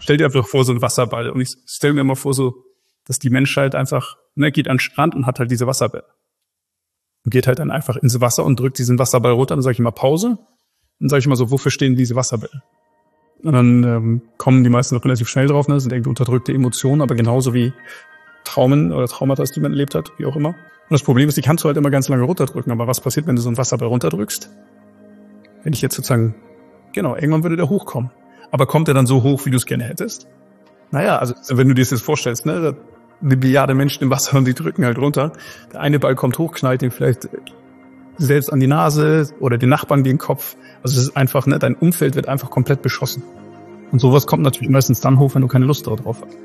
stell dir einfach vor, so ein Wasserball. Und ich stelle mir immer vor, so, dass die Menschheit einfach, geht an den Strand und hat halt diese Wasserbälle. Und geht halt dann einfach ins Wasser und drückt diesen Wasserball runter. Dann sage ich immer Pause. Dann sage ich immer so, wofür stehen diese Wasserbälle? Und dann kommen die meisten noch relativ schnell drauf, ne? Das sind irgendwie unterdrückte Emotionen, aber genauso wie Traumen oder Traumata, die man erlebt hat, wie auch immer. Und das Problem ist, die kannst du halt immer ganz lange runterdrücken. Aber was passiert, wenn du so einen Wasserball runterdrückst? Wenn ich jetzt sozusagen, irgendwann würde der hochkommen. Aber kommt er dann so hoch, wie du es gerne hättest? Naja, also wenn du dir das jetzt vorstellst, ne, eine Milliarde Menschen im Wasser und die drücken halt runter. Der eine Ball kommt hoch, knallt ihn vielleicht selbst an die Nase oder den Nachbarn den Kopf. Also es ist einfach, ne, dein Umfeld wird einfach komplett beschossen. Und sowas kommt natürlich meistens dann hoch, wenn du keine Lust darauf hast.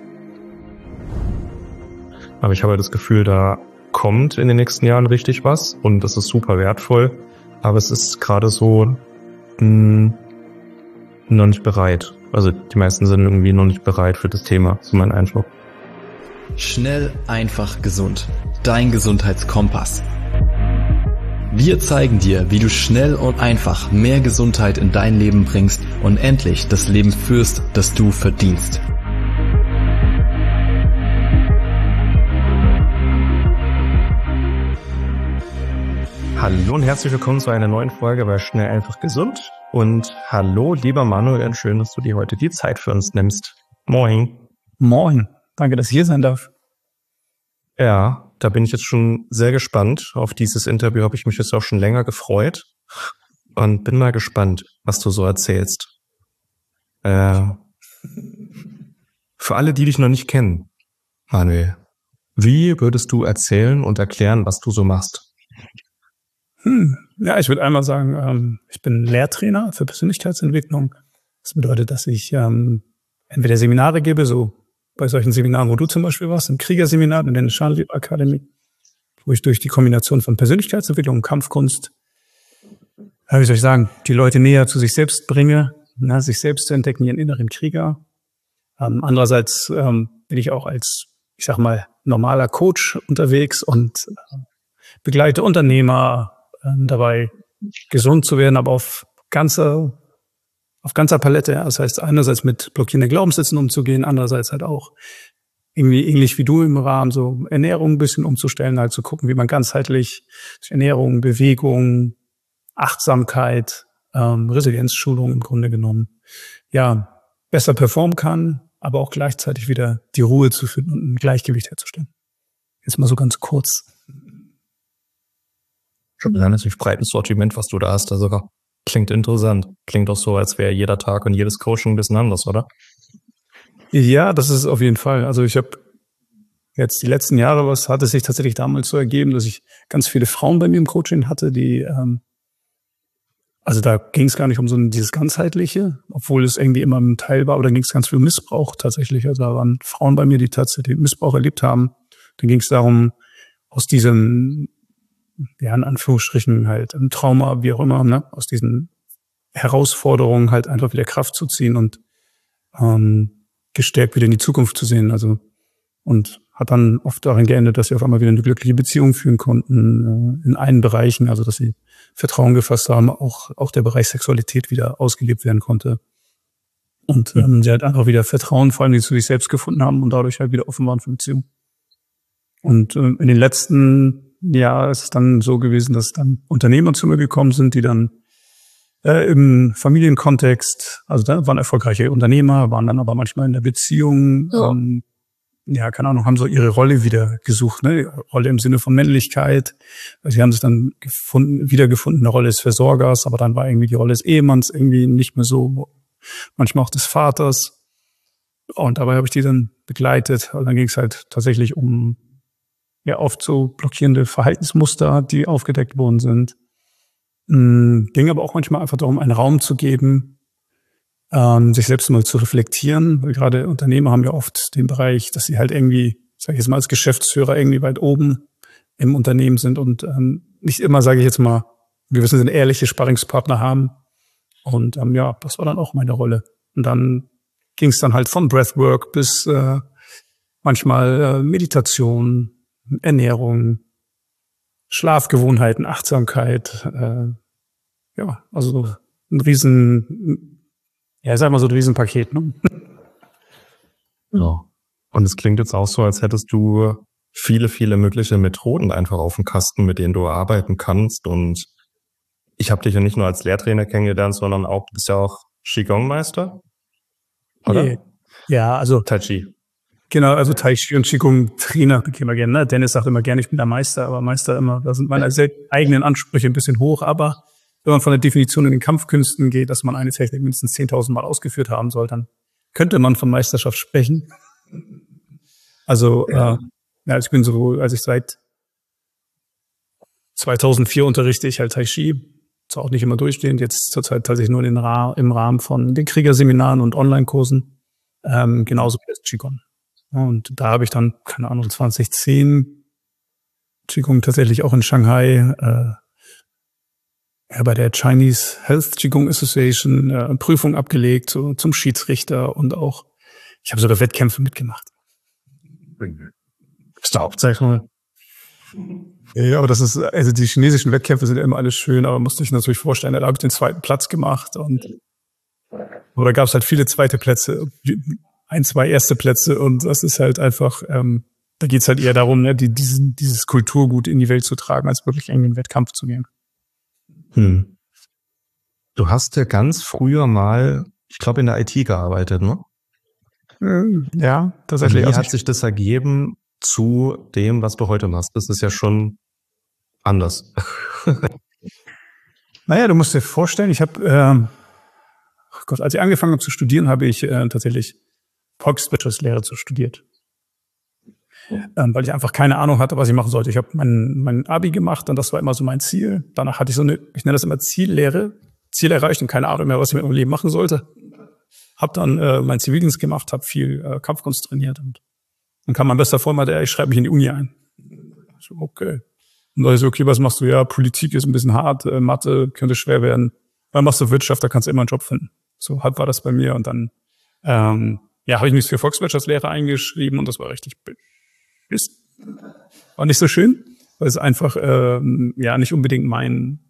Aber ich habe das Gefühl, da kommt in den nächsten Jahren richtig was und das ist super wertvoll. Aber es ist gerade so noch nicht bereit. Also die meisten sind irgendwie noch nicht bereit für das Thema, so mein Eindruck. Schnell, einfach, gesund. Dein Gesundheitskompass. Wir zeigen dir, wie du schnell und einfach mehr Gesundheit in dein Leben bringst und endlich das Leben führst, das du verdienst. Hallo und herzlich willkommen zu einer neuen Folge bei Schnell, einfach, gesund. Und hallo, lieber Manuel, schön, dass du dir heute die Zeit für uns nimmst. Moin. Moin. Danke, dass ich hier sein darf. Ja, da bin ich jetzt schon sehr gespannt. Auf dieses Interview habe ich mich jetzt auch schon länger gefreut und bin mal gespannt, was du so erzählst. Für alle, die dich noch nicht kennen, Manuel, wie würdest du erzählen und erklären, was du so machst? Ja, ich würde einmal sagen, ich bin Lehrtrainer für Persönlichkeitsentwicklung. Das bedeutet, dass ich entweder Seminare gebe, so bei solchen Seminaren, wo du zum Beispiel warst, im Kriegerseminar in der Charlie Akademie, wo ich durch die Kombination von Persönlichkeitsentwicklung und Kampfkunst, wie soll ich sagen, die Leute näher zu sich selbst bringe, sich selbst zu entdecken, ihren inneren Krieger. Andererseits bin ich auch als, ich sag mal, normaler Coach unterwegs und begleite Unternehmer dabei, gesund zu werden, aber auf ganzer Palette. Ja. Das heißt, einerseits mit blockierenden Glaubenssätzen umzugehen, andererseits halt auch irgendwie ähnlich wie du im Rahmen so Ernährung ein bisschen umzustellen, halt zu gucken, wie man ganzheitlich Ernährung, Bewegung, Achtsamkeit, Resilienzschulung im Grunde genommen, ja, besser performen kann, aber auch gleichzeitig wieder die Ruhe zu finden und ein Gleichgewicht herzustellen. Jetzt mal so ganz kurz. Schon ein relativ breites Sortiment, was du da hast. Also klingt interessant. Klingt auch so, als wäre jeder Tag und jedes Coaching ein bisschen anders, oder? Ja, das ist auf jeden Fall. Also ich habe jetzt die letzten Jahre, hat es sich tatsächlich damals so ergeben, dass ich ganz viele Frauen bei mir im Coaching hatte, die, also da ging es gar nicht um so dieses Ganzheitliche, obwohl es irgendwie immer ein Teil war, oder ging es ganz viel um Missbrauch tatsächlich. Also da waren Frauen bei mir, die tatsächlich Missbrauch erlebt haben. Dann ging es darum, aus diesem, ja, in Anführungsstrichen halt ein Trauma, wie auch immer, ne, aus diesen Herausforderungen halt einfach wieder Kraft zu ziehen und gestärkt wieder in die Zukunft zu sehen. Also und hat dann oft darin geendet, dass sie auf einmal wieder eine glückliche Beziehung führen konnten in allen Bereichen, also dass sie Vertrauen gefasst haben, auch der Bereich Sexualität wieder ausgelebt werden konnte. Und sie halt einfach wieder Vertrauen, vor allem zu sich selbst gefunden haben und dadurch halt wieder offen waren für Beziehungen. Und in den letzten Jahren ist es dann so gewesen, dass dann Unternehmer zu mir gekommen sind, die dann im Familienkontext, also da waren erfolgreiche Unternehmer, waren dann aber manchmal in der Beziehung, ja, keine Ahnung, haben so ihre Rolle wieder gesucht, ne? Rolle im Sinne von Männlichkeit. Sie haben sich dann wiedergefunden, eine Rolle des Versorgers, aber dann war irgendwie die Rolle des Ehemanns irgendwie nicht mehr so, manchmal auch des Vaters. Und dabei habe ich die dann begleitet. Und dann ging es halt tatsächlich um ja oft so blockierende Verhaltensmuster, die aufgedeckt worden sind. Ging aber auch manchmal einfach darum, einen Raum zu geben, sich selbst mal zu reflektieren, weil gerade Unternehmer haben ja oft den Bereich, dass sie halt irgendwie, sage ich jetzt mal als Geschäftsführer irgendwie weit oben im Unternehmen sind und nicht immer, sage ich jetzt mal, wir wissen, sind ehrliche Sparringspartner haben. Und ja, das war dann auch meine Rolle. Und dann ging es dann halt von Breathwork bis manchmal Meditation, Ernährung, Schlafgewohnheiten, Achtsamkeit, ja, also ein riesen, ja, sag mal so ein Riesenpaket, ne? Ja. Und es klingt jetzt auch so, als hättest du viele, viele mögliche Methoden einfach auf dem Kasten, mit denen du arbeiten kannst. Und ich habe dich ja nicht nur als Lehrtrainer kennengelernt, sondern auch, du bist ja auch Qigong-Meister, oder? Ja, also Tai Chi. Genau, also Tai Chi und Qigong-Trainer bekäme gerne. Ne? Dennis sagt immer gerne, ich bin der Meister, aber Meister immer, da sind meine eigenen Ansprüche ein bisschen hoch. Aber wenn man von der Definition in den Kampfkünsten geht, dass man eine Technik mindestens 10.000 Mal ausgeführt haben soll, dann könnte man von Meisterschaft sprechen. Also, ich bin so, als ich seit 2004 unterrichte ich halt Tai Chi. Zwar auch nicht immer durchstehend, jetzt zurzeit tatsächlich nur im Rahmen von den Kriegerseminaren und Online-Kursen, genauso wie das Qigong. Und da habe ich dann, keine Ahnung, 2010 Qigong tatsächlich auch in Shanghai bei der Chinese Health Qigong Association Prüfung abgelegt zum Schiedsrichter und auch, ich habe sogar Wettkämpfe mitgemacht. Ist da Aufzeichnung? Ja, aber das ist, also die chinesischen Wettkämpfe sind ja immer alles schön, aber musste ich natürlich vorstellen, da habe ich den 2. Platz gemacht oder gab es halt viele 2. Plätze, 1, 2 1. Plätze und das ist halt einfach, da geht's halt eher darum, ne, dieses Kulturgut in die Welt zu tragen, als wirklich in den Wettkampf zu gehen. Du hast ja ganz früher mal, ich glaube, in der IT gearbeitet, ne? Ja, tatsächlich. Wie hat sich das ergeben zu dem, was du heute machst? Das ist ja schon anders. Naja, du musst dir vorstellen, ich habe, als ich angefangen habe zu studieren, habe ich tatsächlich Volkswirtschaftslehre studiert. Weil ich einfach keine Ahnung hatte, was ich machen sollte. Ich habe mein Abi gemacht und das war immer so mein Ziel. Danach hatte ich ich nenne das immer Ziel erreicht und keine Ahnung mehr, was ich mit meinem Leben machen sollte. Hab dann meinen Zivildienst gemacht, habe viel Kampfkunst trainiert und dann kam mein bester Freund, meinte, ich schreibe mich in die Uni ein. So, okay. Und da ich so, okay, was machst du? Ja, Politik ist ein bisschen hart, Mathe könnte schwer werden. Dann machst du Wirtschaft, da kannst du immer einen Job finden. So halb war das bei mir und dann habe ich mich für Volkswirtschaftslehre eingeschrieben und das war richtig war nicht so schön, weil es einfach nicht unbedingt mein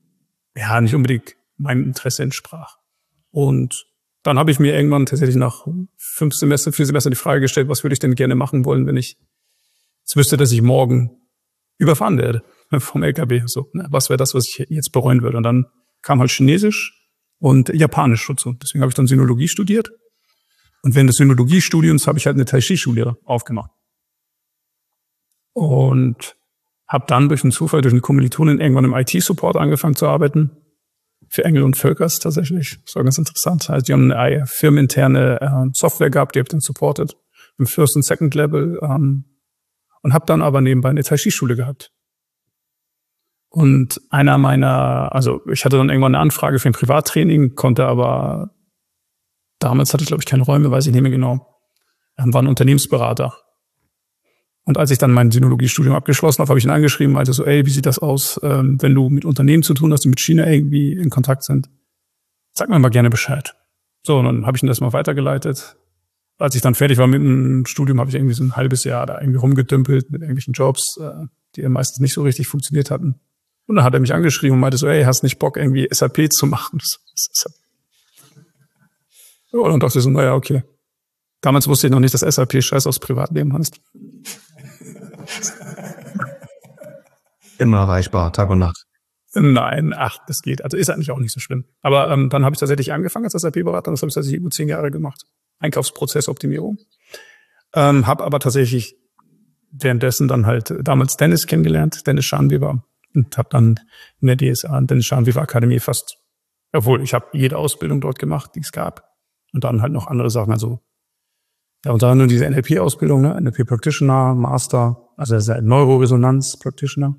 Interesse entsprach. Und dann habe ich mir irgendwann tatsächlich nach 4 Semestern die Frage gestellt, was würde ich denn gerne machen wollen, wenn ich jetzt wüsste, dass ich morgen überfahren werde vom LKW. So, ne? Was wäre das, was ich jetzt bereuen würde? Und dann kam halt Chinesisch und Japanisch dazu. Deswegen habe ich dann Sinologie studiert. Und während des Sinologiestudiums habe ich halt eine Tai Chi-Schule aufgemacht. Und habe dann durch einen Zufall, durch eine Kommilitonin irgendwann im IT-Support angefangen zu arbeiten. Für Engel und Völkers tatsächlich. Das war ganz interessant. Also die haben eine firmeninterne Software gehabt, die habe ich dann supportet. Im First und Second Level. Und habe dann aber nebenbei eine Tai Chi-Schule gehabt. Und ich hatte dann irgendwann eine Anfrage für ein Privattraining, konnte aber, damals hatte ich glaube ich keine Räume, weiß ich nicht mehr genau. War ein Unternehmensberater. Und als ich dann mein Sinologiestudium abgeschlossen habe, habe ich ihn angeschrieben, meinte so, wie sieht das aus, wenn du mit Unternehmen zu tun hast, die mit China irgendwie in Kontakt sind? Sag mir mal gerne Bescheid. So, und dann habe ich ihn das mal weitergeleitet. Als ich dann fertig war mit dem Studium, habe ich irgendwie so ein halbes Jahr da irgendwie rumgedümpelt mit irgendwelchen Jobs, die meistens nicht so richtig funktioniert hatten. Und dann hat er mich angeschrieben und meinte so, hast nicht Bock, irgendwie SAP zu machen? So, und dann dachte ich so, naja, okay. Damals wusste ich noch nicht, dass SAP Scheiß aufs Privatleben heißt. Immer erreichbar, Tag und Nacht. Nein, das geht. Also ist eigentlich auch nicht so schlimm. Aber dann habe ich tatsächlich angefangen als SAP-Berater. Das habe ich tatsächlich über 10 Jahre gemacht. Einkaufsprozessoptimierung. Habe aber tatsächlich währenddessen dann halt damals Dennis kennengelernt, Dennis Scharnweber. Und habe dann in der DSA, Dennis Scharnweber Akademie ich habe jede Ausbildung dort gemacht, die es gab. Und dann halt noch andere Sachen, also unter anderem diese NLP-Ausbildung, ne? NLP Practitioner, Master, also das ist halt Neuroresonanz Practitioner.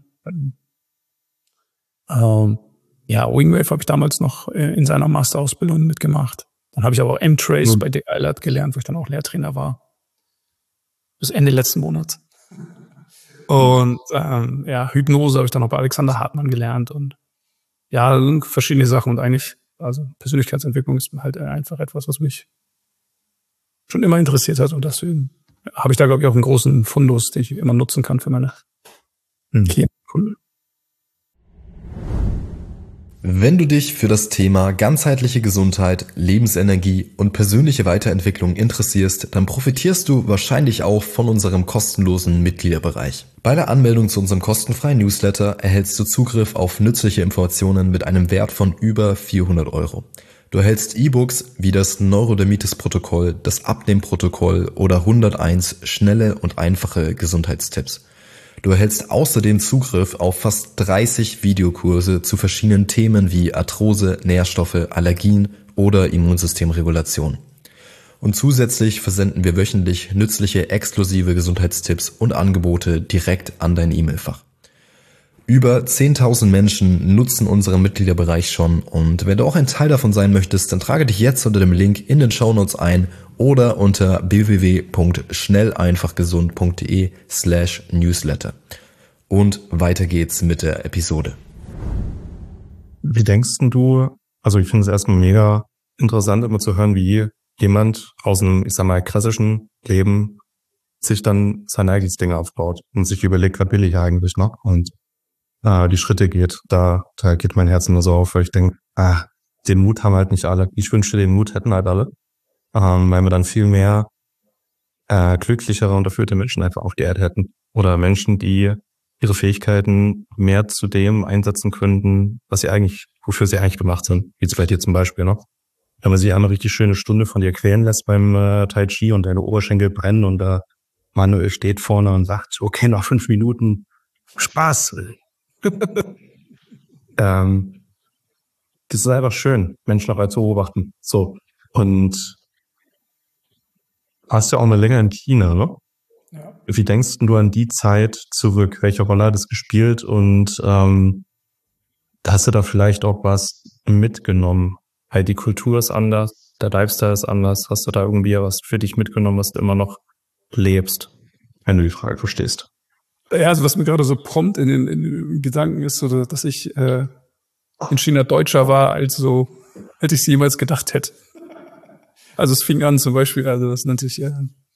Wingwave habe ich damals noch in seiner Masterausbildung mitgemacht. Dann habe ich aber auch M-Trace bei der Eilert gelernt, wo ich dann auch Lehrtrainer war. Bis Ende letzten Monats. Und Hypnose habe ich dann noch bei Alexander Hartmann gelernt und verschiedene Sachen und eigentlich, also Persönlichkeitsentwicklung ist halt einfach etwas, was mich schon immer interessiert hat und deswegen habe ich da, glaube ich, auch einen großen Fundus, den ich immer nutzen kann für meine Klienten. Wenn du dich für das Thema ganzheitliche Gesundheit, Lebensenergie und persönliche Weiterentwicklung interessierst, dann profitierst du wahrscheinlich auch von unserem kostenlosen Mitgliederbereich. Bei der Anmeldung zu unserem kostenfreien Newsletter erhältst du Zugriff auf nützliche Informationen mit einem Wert von über 400 €. Du erhältst E-Books wie das Neurodermitis-Protokoll, das Abnehmen-Protokoll oder 101 schnelle und einfache Gesundheitstipps. Du erhältst außerdem Zugriff auf fast 30 Videokurse zu verschiedenen Themen wie Arthrose, Nährstoffe, Allergien oder Immunsystemregulation. Und zusätzlich versenden wir wöchentlich nützliche, exklusive Gesundheitstipps und Angebote direkt an dein E-Mail-Fach. Über 10.000 Menschen nutzen unseren Mitgliederbereich schon und wenn du auch ein Teil davon sein möchtest, dann trage dich jetzt unter dem Link in den Shownotes ein oder unter www.schnelleinfachgesund.de/newsletter. Und weiter geht's mit der Episode. Wie denkst du, also ich finde es erstmal mega interessant immer zu hören, wie jemand aus einem, ich sag mal, klassischen Leben sich dann sein eigenes Ding aufbaut und sich überlegt, was will ich eigentlich noch und die Schritte geht. Da geht mein Herz immer so auf, weil ich denke, den Mut haben halt nicht alle. Ich wünschte, den Mut hätten halt alle, weil wir dann viel mehr glücklichere und erfüllte Menschen einfach auf die Erde hätten. Oder Menschen, die ihre Fähigkeiten mehr zu dem einsetzen könnten, wofür sie eigentlich gemacht sind. Wie bei dir zum Beispiel, ne? Wenn man sich eine richtig schöne Stunde von dir quälen lässt beim Tai Chi und deine Oberschenkel brennen und der Manuel steht vorne und sagt, okay, noch 5 Minuten Spaß. Das ist einfach schön, Menschen dabei zu beobachten. So. Und hast ja auch eine länger in China, ne? Ja. Wie denkst du an die Zeit zurück? Welche Rolle hat es gespielt? Und hast du da vielleicht auch was mitgenommen? Halt, die Kultur ist anders, der Lifestyle ist anders. Hast du da irgendwie was für dich mitgenommen, was du immer noch lebst? Wenn du die Frage verstehst. Ja, also was mir gerade so prompt in den Gedanken ist, so, dass ich in China Deutscher war, als ich es jemals gedacht hätte. Also es fing an zum Beispiel, also das nennt sich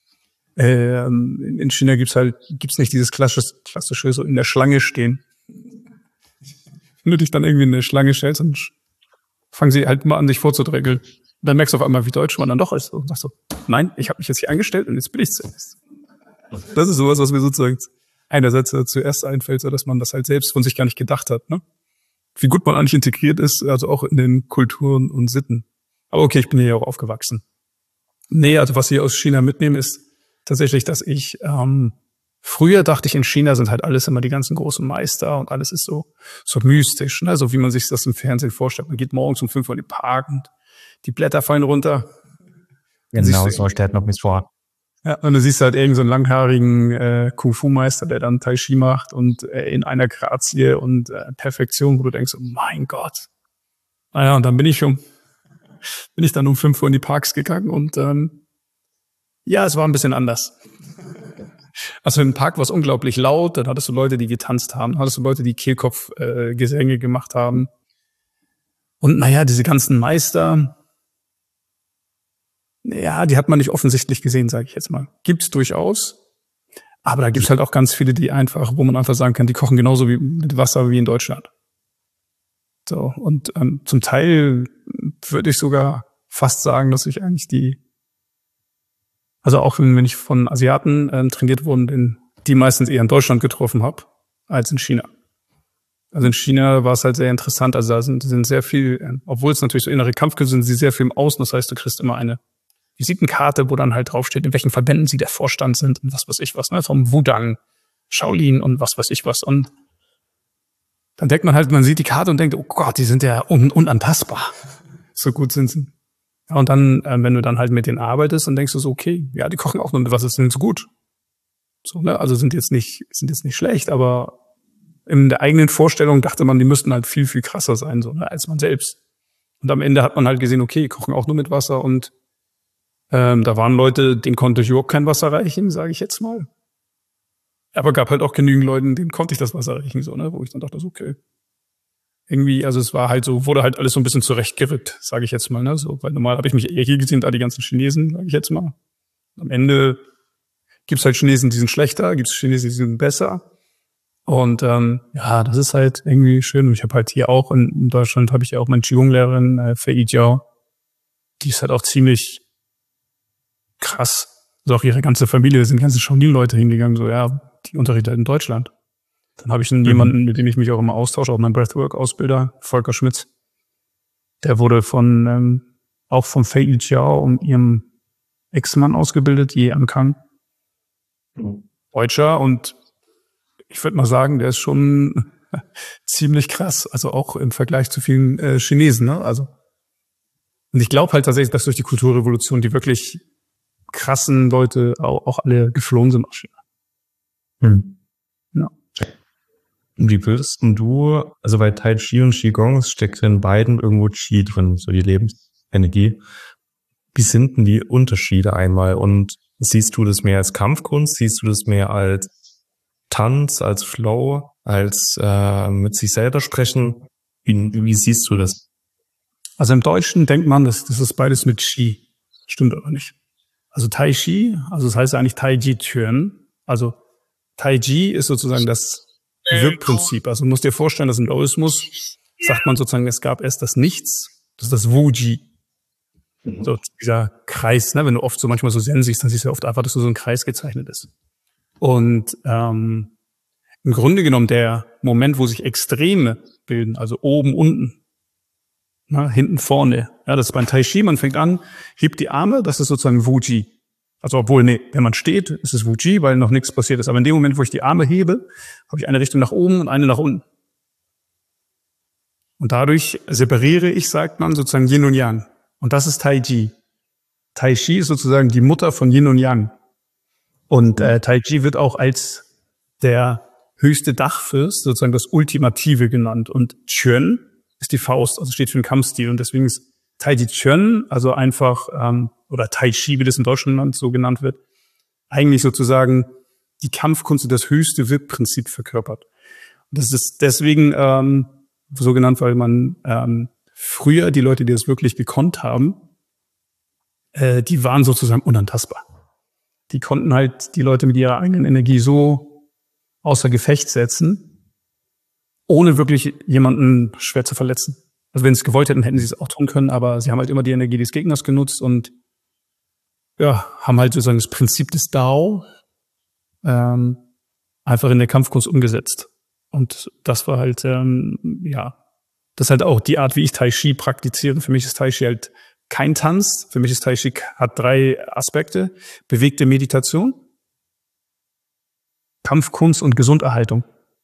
in China gibt's nicht dieses klassische so in der Schlange stehen. Wenn du dich dann irgendwie in eine Schlange stellst, dann fangen sie halt mal an, sich vorzudrängeln. Dann merkst du auf einmal, wie deutsch man dann doch ist. Und sagst so, nein, ich habe mich jetzt hier angestellt und jetzt bin ich zuerst. Das ist sowas, was mir sozusagen einerseits zuerst einfällt, so dass man das halt selbst von sich gar nicht gedacht hat, ne? Wie gut man eigentlich integriert ist, also auch in den Kulturen und Sitten. Aber okay, ich bin hier ja auch aufgewachsen. Nee, also was ich aus China mitnehme, ist tatsächlich, dass ich früher dachte ich, in China sind halt alles immer die ganzen großen Meister und alles ist so mystisch, ne? So wie man sich das im Fernsehen vorstellt. Man geht morgens um 5 Uhr in den Park und die Blätter fallen runter. Genau, so stellt man mich vor. Ja, und du siehst halt irgend so einen langhaarigen Kung-Fu-Meister, der dann Tai Chi macht und in einer Grazie und Perfektion, wo du denkst, oh mein Gott. Naja, und dann bin ich dann um 5 Uhr in die Parks gegangen und ja, es war ein bisschen anders. Also im Park war es unglaublich laut, dann hattest du Leute, die getanzt haben, hattest du Leute, die Kehlkopf-Gesänge gemacht haben. Und naja, diese ganzen Meister, ja, die hat man nicht offensichtlich gesehen, sage ich jetzt mal. Gibt's durchaus, aber da gibt's halt auch ganz viele, wo man einfach sagen kann, die kochen genauso wie mit Wasser wie in Deutschland. So, und zum Teil würde ich sogar fast sagen, dass ich eigentlich also auch wenn ich von Asiaten trainiert wurden, die meistens eher in Deutschland getroffen habe, als in China. Also in China war es halt sehr interessant, also da sind sehr viel, obwohl es natürlich so innere Kampfkünste sind, sie sehr viel im Außen, das heißt, du kriegst immer eine Visitenkarte, wo dann halt draufsteht, in welchen Verbänden sie der Vorstand sind und was weiß ich was, ne, vom Wudang, Shaolin und was weiß ich was. Und dann denkt man halt, man sieht die Karte und denkt, oh Gott, die sind ja unantastbar. So gut sind sie. Ja, und dann, wenn du dann halt mit denen arbeitest, dann denkst du so, okay, ja, die kochen auch nur mit was ist denn so gut. So, ne, also sind jetzt nicht schlecht, aber in der eigenen Vorstellung dachte man, die müssten halt viel, viel krasser sein, so, ne, als man selbst. Und am Ende hat man halt gesehen, okay, die kochen auch nur mit Wasser und da waren Leute, denen konnte ich überhaupt kein Wasser reichen, sage ich jetzt mal. Aber gab halt auch genügend Leuten, denen konnte ich das Wasser reichen, so, ne, wo ich dann dachte, so, okay. Irgendwie, also es war halt so, wurde halt alles so ein bisschen zurechtgerückt, sage ich jetzt mal, ne, so, weil normal habe ich mich eher hier gesehen, da die ganzen Chinesen, sage ich jetzt mal. Am Ende gibt's halt Chinesen, die sind schlechter, gibt's Chinesen, die sind besser. Und ja, das ist halt irgendwie schön. Und ich habe halt hier auch in Deutschland habe ich ja auch meine Qigong-Lehrerin Fei Jiao. Die ist halt auch ziemlich krass. Also auch ihre ganze Familie, da sind ganze Shaolin-Leute hingegangen, so ja, die unterrichtet in Deutschland. Dann habe ich jemanden, mit dem ich mich auch immer austausche, auch mein Breathwork-Ausbilder, Volker Schmitz. Der wurde auch von Fei Jiao und ihrem Ex-Mann ausgebildet, Ye Ankang. Deutscher, und ich würde mal sagen, der ist schon ziemlich krass, also auch im Vergleich zu vielen Chinesen, ne? Also, und ich glaube halt tatsächlich, dass durch die Kulturrevolution die wirklich krassen Leute auch alle geflohen sind aus China. Ja. Wie würdest du, also bei Tai Chi und Qigong steckt in beiden irgendwo Qi drin, so die Lebensenergie. Wie sind denn die Unterschiede einmal? Und siehst du das mehr als Kampfkunst? Siehst du das mehr als Tanz, als Flow, als mit sich selber sprechen? Wie siehst du das? Also im Deutschen denkt man, das ist beides mit Qi. Stimmt aber nicht. Also Tai Chi, also das heißt eigentlich Tai Chi Chuan. Also Tai Chi ist sozusagen das Wirkprinzip. Also du musst dir vorstellen, dass im Daoismus sagt man sozusagen, es gab erst das Nichts, das ist das Wu-Ji. So dieser Kreis, ne? Wenn du oft so manchmal so Zen siehst, dann siehst du ja oft einfach, dass so ein Kreis gezeichnet ist. Und im Grunde genommen der Moment, wo sich Extreme bilden, also oben, unten, hinten, vorne, ja, das ist beim Tai Chi, man fängt an, hebt die Arme, das ist sozusagen Wu-Ji. Also obwohl, wenn man steht, ist es Wu-Ji, weil noch nichts passiert ist. Aber in dem Moment, wo ich die Arme hebe, habe ich eine Richtung nach oben und eine nach unten. Und dadurch separiere ich, sagt man, sozusagen Yin und Yang. Und das ist Tai Chi. Tai Chi ist sozusagen die Mutter von Yin und Yang. Und Tai Chi wird auch als der höchste Dachfürst, sozusagen das Ultimative genannt. Und Chuan ist die Faust, also steht für den Kampfstil. Und deswegen ist Tai Chi Chuan, also einfach, oder Tai Chi, wie das in Deutschland so genannt wird, eigentlich sozusagen die Kampfkunst und das höchste Wirkprinzip verkörpert. Und das ist deswegen so genannt, weil man früher die Leute, die das wirklich gekonnt haben, die waren sozusagen unantastbar. Die konnten halt die Leute mit ihrer eigenen Energie so außer Gefecht setzen, ohne wirklich jemanden schwer zu verletzen. Also wenn sie es gewollt hätten, hätten sie es auch tun können, aber sie haben halt immer die Energie des Gegners genutzt und ja, haben halt sozusagen das Prinzip des Dao einfach in der Kampfkunst umgesetzt. Und das war halt, das ist halt auch die Art, wie ich Tai Chi praktiziere. Für mich ist Tai Chi halt kein Tanz. Für mich ist Tai Chi, hat 3 Aspekte. Bewegte Meditation, Kampfkunst und Gesunderhaltung.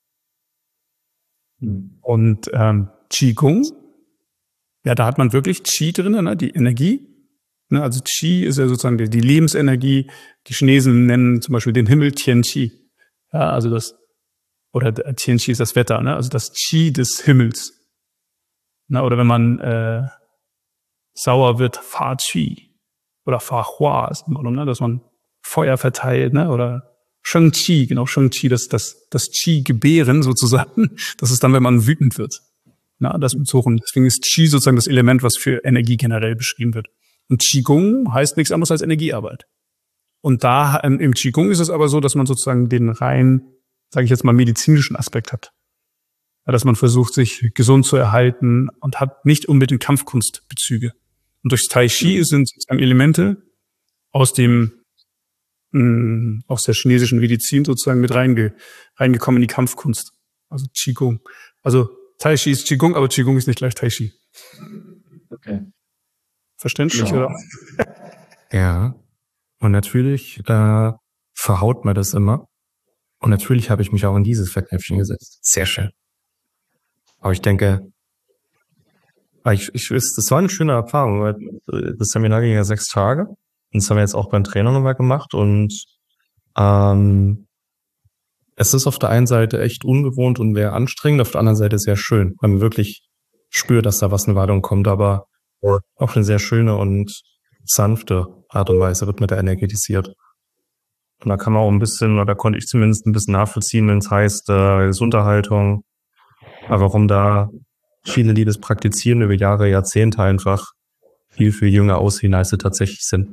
Und Qigong, ja, da hat man wirklich Qi drin, ne, die Energie. Ne, also Qi ist ja sozusagen die Lebensenergie. Die Chinesen nennen zum Beispiel den Himmel Tian Qi. Ja, also oder Tian Qi ist das Wetter, ne, also das Qi des Himmels. Na, oder wenn man sauer wird, Fa Qi oder Fa Hua ist immer, ne, dass man Feuer verteilt, ne, oder Sheng Qi, genau, Sheng Qi, das Qi gebären sozusagen, das ist dann, wenn man wütend wird. Na, das mit so rum. Deswegen ist Qi sozusagen das Element, was für Energie generell beschrieben wird. Und Qigong heißt nichts anderes als Energiearbeit. Und da im Qigong ist es aber so, dass man sozusagen den rein, sage ich jetzt mal, medizinischen Aspekt hat. Ja, dass man versucht, sich gesund zu erhalten und hat nicht unbedingt Kampfkunstbezüge. Und durch Tai Chi sind sozusagen Elemente aus der chinesischen Medizin sozusagen mit reingekommen in die Kampfkunst. Also Qigong. Also Tai Chi ist Qigong, aber Qigong ist nicht gleich Tai Chi. Okay. Verständlich, ja. Oder? Ja. Und natürlich verhaut man das immer. Und natürlich habe ich mich auch in dieses Fettnäpfchen gesetzt. Sehr schön. Aber ich denke, das war eine schöne Erfahrung, weil das Seminar ging ja 6 Tage. Und das haben wir jetzt auch beim Trainer nochmal gemacht. Und es ist auf der einen Seite echt ungewohnt und sehr anstrengend, auf der anderen Seite sehr schön, weil man wirklich spürt, dass da was in Wandlung kommt, aber auf eine sehr schöne und sanfte Art und Weise wird mit der energetisiert. Und da kann man auch ein bisschen, oder da konnte ich zumindest ein bisschen nachvollziehen, wenn es heißt, Gesunderhaltung, aber warum da viele, die das praktizieren über Jahre, Jahrzehnte einfach viel, viel jünger aussehen, als sie tatsächlich sind.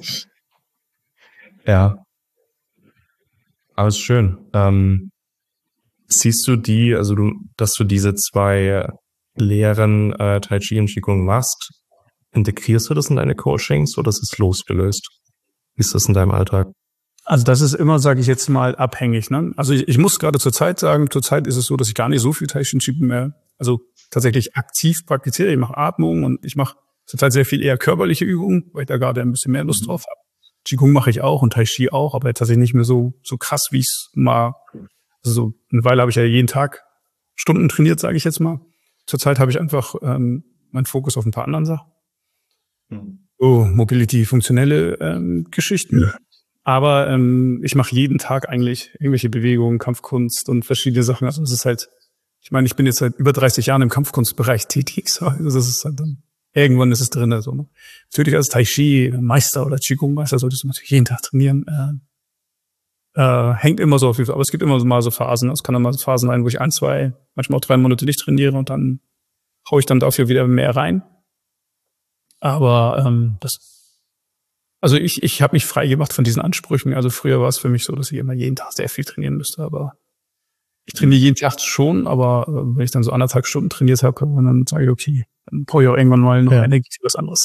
Ja. Aber es ist schön. Siehst du dass du diese 2 Lehren Tai Chi und Qigong machst, integrierst du das in deine Coachings oder ist es losgelöst? Wie ist das in deinem Alltag? Also das ist immer, sage ich jetzt mal, abhängig. Ne? Also ich muss gerade zurzeit sagen, zurzeit ist es so, dass ich gar nicht so viel Tai Chi und Qigong mehr, also tatsächlich aktiv praktiziere. Ich mache Atmung und ich mache zurzeit sehr viel eher körperliche Übungen, weil ich da gerade ein bisschen mehr Lust drauf habe. Qigong mache ich auch und Tai Chi auch, aber tatsächlich nicht mehr so krass, wie ich es mal, also so eine Weile habe ich ja jeden Tag Stunden trainiert, sage ich jetzt mal. Zurzeit habe ich einfach meinen Fokus auf ein paar anderen Sachen. So Mobility, funktionelle Geschichten. Ja. Aber ich mache jeden Tag eigentlich irgendwelche Bewegungen, Kampfkunst und verschiedene Sachen. Also es ist halt, ich meine, ich bin jetzt seit über 30 Jahren im Kampfkunstbereich tätig. So. Also das ist halt dann, irgendwann ist es drin. So, ne? Natürlich als Tai Chi Meister oder Qigong Meister solltest du natürlich jeden Tag trainieren. Hängt immer so auf jeden Fall. Aber es gibt immer mal so Phasen. Es kann dann mal so Phasen sein, wo ich 1, 2, manchmal auch 3 Monate nicht trainiere und dann hau ich dann dafür wieder mehr rein. Aber also ich habe mich frei gemacht von diesen Ansprüchen. Also früher war es für mich so, dass ich immer jeden Tag sehr viel trainieren müsste. Aber ich trainiere jeden Tag schon, aber wenn ich dann so 1,5 Stunden trainiert habe, dann sage ich, okay, dann brauche ich auch irgendwann mal noch Energie für was anderes.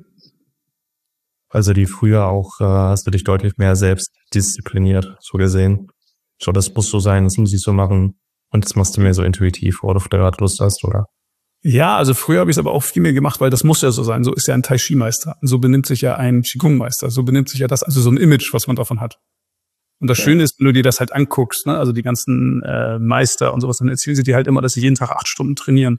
Also die früher auch, hast du dich deutlich mehr selbst diszipliniert, so gesehen. So, das muss so sein, das muss ich so machen. Und das machst du mehr so intuitiv, oder auf der gerade Lust hast, oder? Ja, also früher habe ich es aber auch viel mehr gemacht, weil das muss ja so sein. So ist ja ein Tai Chi Meister. So benimmt sich ja ein Qigong Meister. So benimmt sich ja das, also so ein Image, was man davon hat. Und das Schöne ist, wenn du dir das halt anguckst, ne, also die ganzen Meister und sowas, dann erzählen sie dir halt immer, dass sie jeden Tag 8 Stunden trainieren.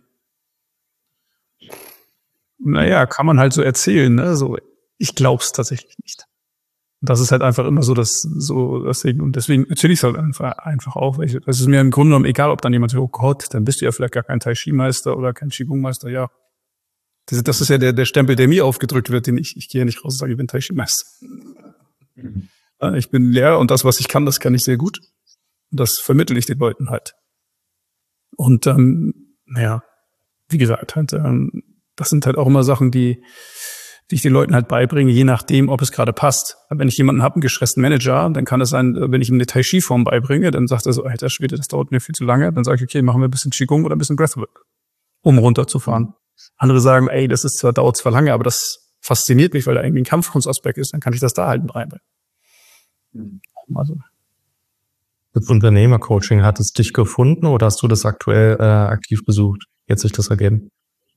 Naja, kann man halt so erzählen, ne? So, ich glaub's tatsächlich nicht. Das ist halt einfach immer so, deswegen, und deswegen erzähle ich es halt einfach auch. Weil das ist mir im Grunde genommen egal, ob dann jemand sagt, oh Gott, dann bist du ja vielleicht gar kein Tai Chi Meister oder kein Qigong Meister. Ja, das ist ja der Stempel, der mir aufgedrückt wird, den ich gehe ja nicht raus und sage, ich bin Tai Chi Meister. Ich bin Lehrer und das, was ich kann, das kann ich sehr gut. Und das vermittle ich den Leuten halt. Und naja, wie gesagt, halt, das sind halt auch immer Sachen, die ich den Leuten halt beibringe, je nachdem, ob es gerade passt. Wenn ich jemanden habe, einen gestressten Manager, dann kann es sein, wenn ich ihm eine Tai Chi Form beibringe, dann sagt er so, alter Schwede, das dauert mir viel zu lange. Dann sage ich, okay, machen wir ein bisschen Qigong oder ein bisschen Breathwork, um runterzufahren. Andere sagen, ey, dauert zwar lange, aber das fasziniert mich, weil da irgendwie ein Kampfkunstaspekt ist, dann kann ich das da halt mit reinbringen. Also. Das Unternehmercoaching, hat es dich gefunden oder hast du das aktuell aktiv besucht? Jetzt sich das ergeben?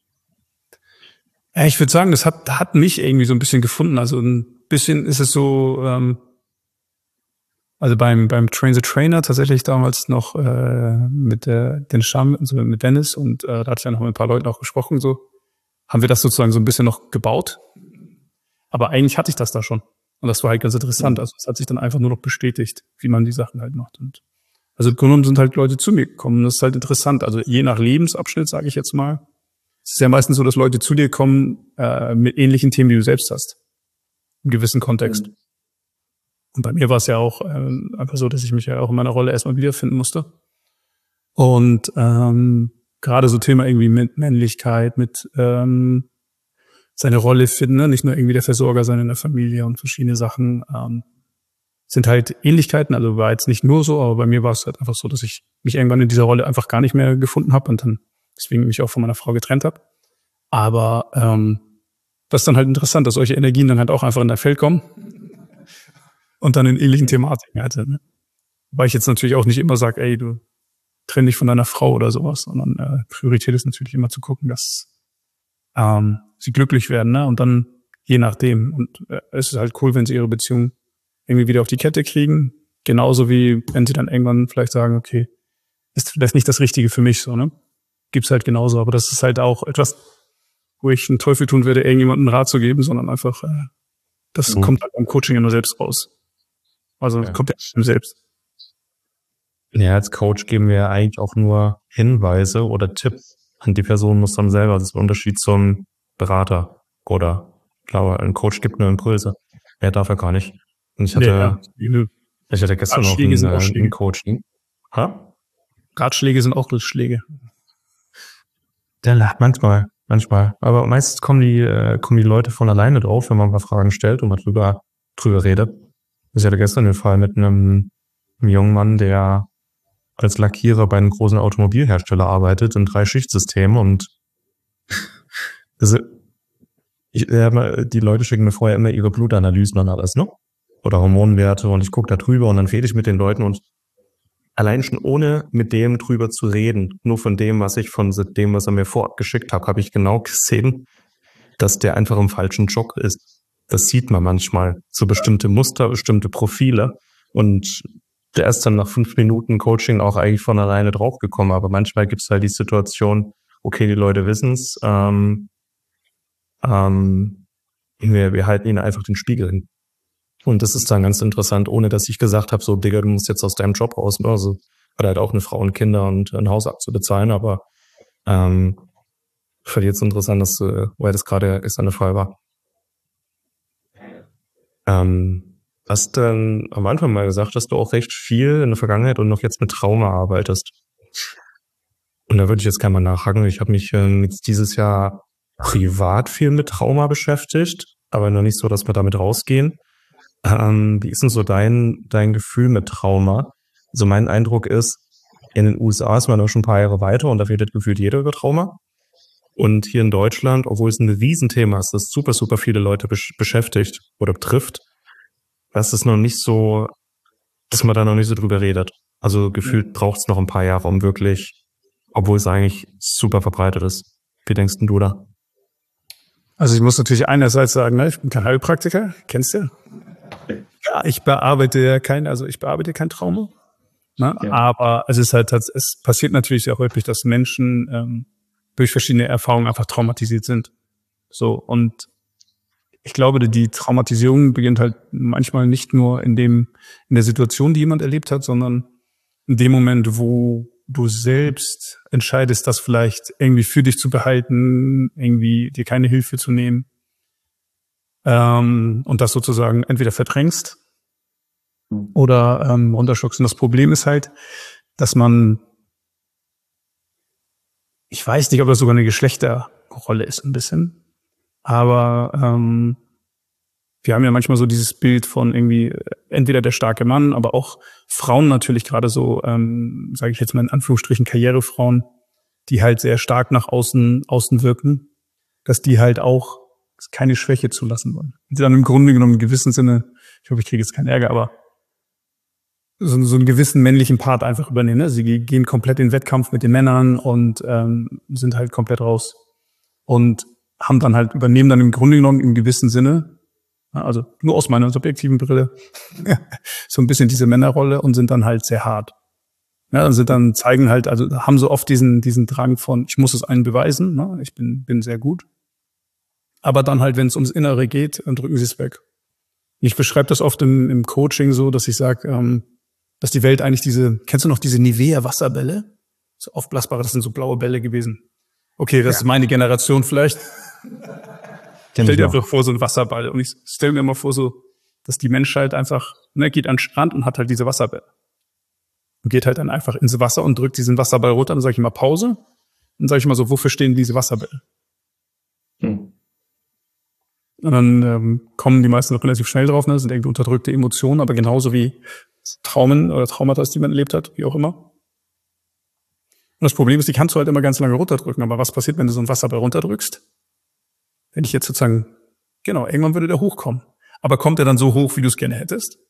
Ja, ich würde sagen, das hat mich irgendwie so ein bisschen gefunden. Also ein bisschen ist es so, also beim Train the Trainer tatsächlich damals noch mit den Scham, also mit Dennis und da hatte ich ja noch mit ein paar Leuten auch gesprochen, so haben wir das sozusagen so ein bisschen noch gebaut. Aber eigentlich hatte ich das da schon. Und das war halt ganz interessant. Also es hat sich dann einfach nur noch bestätigt, wie man die Sachen halt macht. Und also im Grunde genommen sind halt Leute zu mir gekommen. Das ist halt interessant. Also je nach Lebensabschnitt, sage ich jetzt mal, es ist ja meistens so, dass Leute zu dir kommen mit ähnlichen Themen, die du selbst hast. Im gewissen Kontext. Und bei mir war es ja auch einfach so, dass ich mich ja auch in meiner Rolle erstmal wiederfinden musste. Und gerade so Thema irgendwie mit Männlichkeit, mit seine Rolle finden, ne? Nicht nur irgendwie der Versorger sein in der Familie und verschiedene Sachen, sind halt Ähnlichkeiten. Also war jetzt nicht nur so, aber bei mir war es halt einfach so, dass ich mich irgendwann in dieser Rolle einfach gar nicht mehr gefunden habe und dann deswegen mich auch von meiner Frau getrennt habe. Aber das ist dann halt interessant, dass solche Energien dann halt auch einfach in dein Feld kommen und dann in ähnlichen Thematiken halt. Ne? Weil ich jetzt natürlich auch nicht immer sage, ey, du trenn dich von deiner Frau oder sowas, sondern Priorität ist natürlich immer zu gucken, dass sie glücklich werden, ne? Und dann je nachdem. Und es ist halt cool, wenn sie ihre Beziehung irgendwie wieder auf die Kette kriegen. Genauso wie wenn sie dann irgendwann vielleicht sagen, okay, ist vielleicht nicht das Richtige für mich, so, ne? Gibt's halt genauso. Aber das ist halt auch etwas, wo ich einen Teufel tun würde, irgendjemandem einen Rat zu geben, sondern einfach, das kommt halt beim Coaching ja nur selbst raus. Also kommt ja selbst. Ja, als Coach geben wir eigentlich auch nur Hinweise oder Tipps. Und die Person muss dann selber, das ist der Unterschied zum Berater. Oder, ich glaube, ein Coach gibt nur Impulse. Mehr darf er gar nicht. Und ich hatte gestern noch ein Coaching. Ha? Ratschläge sind auch Ratschläge. Ja, manchmal. Aber meistens kommen die Leute von alleine drauf, wenn man ein paar Fragen stellt und man drüber redet. Ich hatte gestern den Fall mit einem jungen Mann, der als Lackierer bei einem großen Automobilhersteller arbeitet in 3-Schichtsystemen und die Leute schicken mir vorher immer ihre Blutanalysen und alles, ne? Oder Hormonwerte und ich gucke da drüber und dann rede ich mit den Leuten und allein schon ohne mit dem drüber zu reden, nur von dem, was er mir vorab geschickt hat, habe ich genau gesehen, dass der einfach im falschen Job ist. Das sieht man manchmal. So bestimmte Muster, bestimmte Profile. Und der ist dann nach 5 Minuten Coaching auch eigentlich von alleine draufgekommen. Aber manchmal gibt es halt die Situation, okay, die Leute wissen's, wir halten ihnen einfach den Spiegel hin. Und das ist dann ganz interessant, ohne dass ich gesagt habe, so, Digga, du musst jetzt aus deinem Job raus. Also hat halt auch eine Frau und Kinder und ein Haus abzubezahlen, aber für jetzt interessant, weil das gerade ist eine Fall war. Hast dann am Anfang mal gesagt, dass du auch recht viel in der Vergangenheit und noch jetzt mit Trauma arbeitest. Und da würde ich jetzt gerne mal nachhaken. Ich habe mich jetzt dieses Jahr privat viel mit Trauma beschäftigt, aber noch nicht so, dass wir damit rausgehen. Wie ist denn so dein Gefühl mit Trauma? Also mein Eindruck ist, in den USA ist man auch schon ein paar Jahre weiter und da redet gefühlt jeder über Trauma. Und hier in Deutschland, obwohl es ein Riesenthema ist, das super, super viele Leute beschäftigt oder betrifft, das ist noch nicht so, dass man da noch nicht so drüber redet. Also gefühlt braucht es noch ein paar Jahre, um wirklich, obwohl es eigentlich super verbreitet ist. Wie denkst denn du da? Also ich muss natürlich einerseits sagen, ne, ich bin kein Heilpraktiker, kennst du? Ja, ich bearbeite kein Trauma. Ne? Ja. Aber es passiert natürlich sehr häufig, dass Menschen durch verschiedene Erfahrungen einfach traumatisiert sind. So, und ich glaube, die Traumatisierung beginnt halt manchmal nicht nur in der Situation, die jemand erlebt hat, sondern in dem Moment, wo du selbst entscheidest, das vielleicht irgendwie für dich zu behalten, irgendwie dir keine Hilfe zu nehmen, und das sozusagen entweder verdrängst oder runterschluckst. Und das Problem ist halt, dass ich weiß nicht, ob das sogar eine Geschlechterrolle ist, ein bisschen. Aber wir haben ja manchmal so dieses Bild von irgendwie entweder der starke Mann, aber auch Frauen natürlich gerade so, sage ich jetzt mal in Anführungsstrichen, Karrierefrauen, die halt sehr stark nach außen wirken, dass die halt auch keine Schwäche zulassen wollen. Und die dann im Grunde genommen in gewissem Sinne, ich hoffe, ich kriege jetzt keinen Ärger, aber so einen gewissen männlichen Part einfach übernehmen. Ne? Sie gehen komplett in den Wettkampf mit den Männern und sind halt komplett raus. Und übernehmen dann im Grunde genommen im gewissen Sinne, also nur aus meiner subjektiven Brille, so ein bisschen diese Männerrolle und sind dann halt sehr hart. Ja, also zeigen halt, also haben so oft diesen Drang von, ich muss es allen beweisen, ne? Ich bin sehr gut. Aber dann halt, wenn es ums Innere geht, dann drücken sie es weg. Ich beschreibe das oft im Coaching so, dass ich sage, dass die Welt eigentlich kennst du noch diese Nivea-Wasserbälle? So aufblasbare, das sind so blaue Bälle gewesen. Okay, das ist meine Generation vielleicht. Stell dir einfach vor, so ein Wasserball. Und ich stelle mir immer vor, so, dass die Menschheit einfach, geht an den Strand und hat halt diese Wasserbälle. Und geht halt dann einfach ins Wasser und drückt diesen Wasserball runter. Dann sage ich immer Pause. Dann sage ich immer so, wofür stehen diese Wasserbälle? Und dann kommen die meisten relativ schnell drauf, ne? Das sind irgendwie unterdrückte Emotionen, aber genauso wie Traumen oder Traumata, die man erlebt hat, wie auch immer. Und das Problem ist, die kannst du halt immer ganz lange runterdrücken. Aber was passiert, wenn du so einen Wasserball runterdrückst? Wenn ich jetzt sozusagen, genau, irgendwann würde der hochkommen. Aber kommt er dann so hoch, wie du es gerne hättest?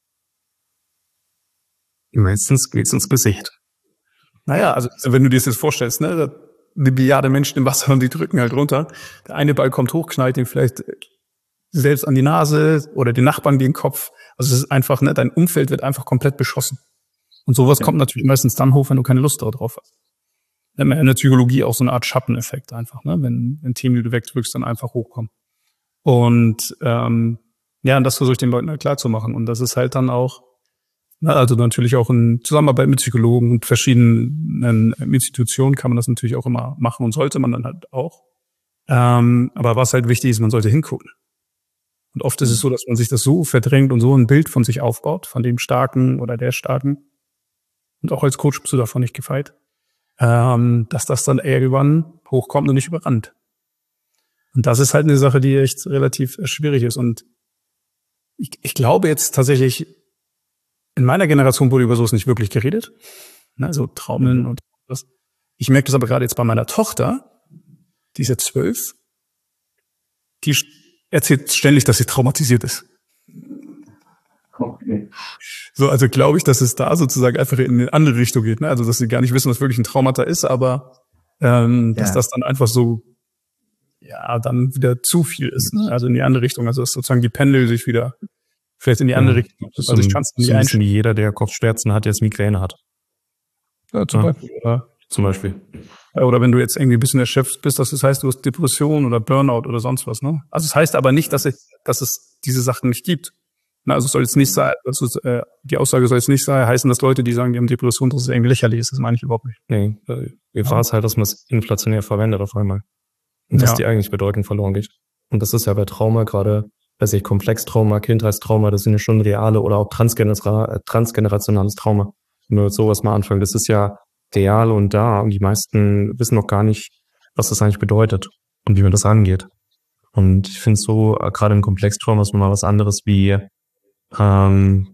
Meistens geht's ins Gesicht. Naja, also wenn du dir das jetzt vorstellst, ne, eine Milliarde Menschen im Wasser und die drücken halt runter. Der eine Ball kommt hoch, knallt ihn vielleicht selbst an die Nase oder den Nachbarn den Kopf. Also es ist einfach, ne, dein Umfeld wird einfach komplett beschossen. Und sowas kommt natürlich meistens dann hoch, wenn du keine Lust drauf hast. In der Psychologie auch so eine Art Schatteneffekt einfach, ne, wenn Themen, die du wegdrückst, dann einfach hochkommen. Und und das versuche ich den Leuten halt klar zu machen. Und das ist halt dann auch, also natürlich auch in Zusammenarbeit mit Psychologen und verschiedenen Institutionen kann man das natürlich auch immer machen und sollte man dann halt auch. Aber was halt wichtig ist, man sollte hingucken. Und oft ist es so, dass man sich das so verdrängt und so ein Bild von sich aufbaut, von dem Starken oder der Starken. Und auch als Coach bist du davon nicht gefeit, dass das dann irgendwann hochkommt und nicht überrannt. Und das ist halt eine Sache, die echt relativ schwierig ist. Und ich glaube jetzt tatsächlich, in meiner Generation wurde über sowas nicht wirklich geredet. ne, so Traumeln und was. Ich merke das aber gerade jetzt bei meiner Tochter, die ist jetzt 12, die erzählt ständig, dass sie traumatisiert ist. Okay. So, also glaube ich, dass es da sozusagen einfach in eine andere Richtung geht, ne? Also dass sie gar nicht wissen, was wirklich ein Traumata ist, aber dass das dann einfach so dann wieder zu viel ist, ne? Also in die andere Richtung. Also dass sozusagen die Pendel sich wieder vielleicht in die andere Richtung. Also ich kann es nicht einschätzen, wie jeder, der Kopfschmerzen hat, jetzt Migräne hat. Ja, zum Beispiel. Zum Beispiel. Oder wenn du jetzt irgendwie ein bisschen erschöpft bist, das heißt, du hast Depression oder Burnout oder sonst was, ne? Also es heißt aber nicht, dass es diese Sachen nicht gibt. Na, also es soll jetzt nicht sein, die Aussage soll jetzt nicht heißen, dass Leute, die sagen, die haben Depression, dass es irgendwie lächerlich ist. Das meine ich überhaupt nicht. Nee, wie war es halt, dass man es inflationär verwendet auf einmal. Und dass die eigentlich Bedeutung verloren geht. Und das ist ja bei Trauma gerade, Komplextrauma, Kindheitstrauma, das sind ja schon reale oder auch transgenerationales Trauma. Wenn wir mit sowas mal anfangen, das ist ja real und da. Und die meisten wissen noch gar nicht, was das eigentlich bedeutet und wie man das angeht. Und ich finde so, gerade im Komplextrauma ist nochmal was anderes wie, ein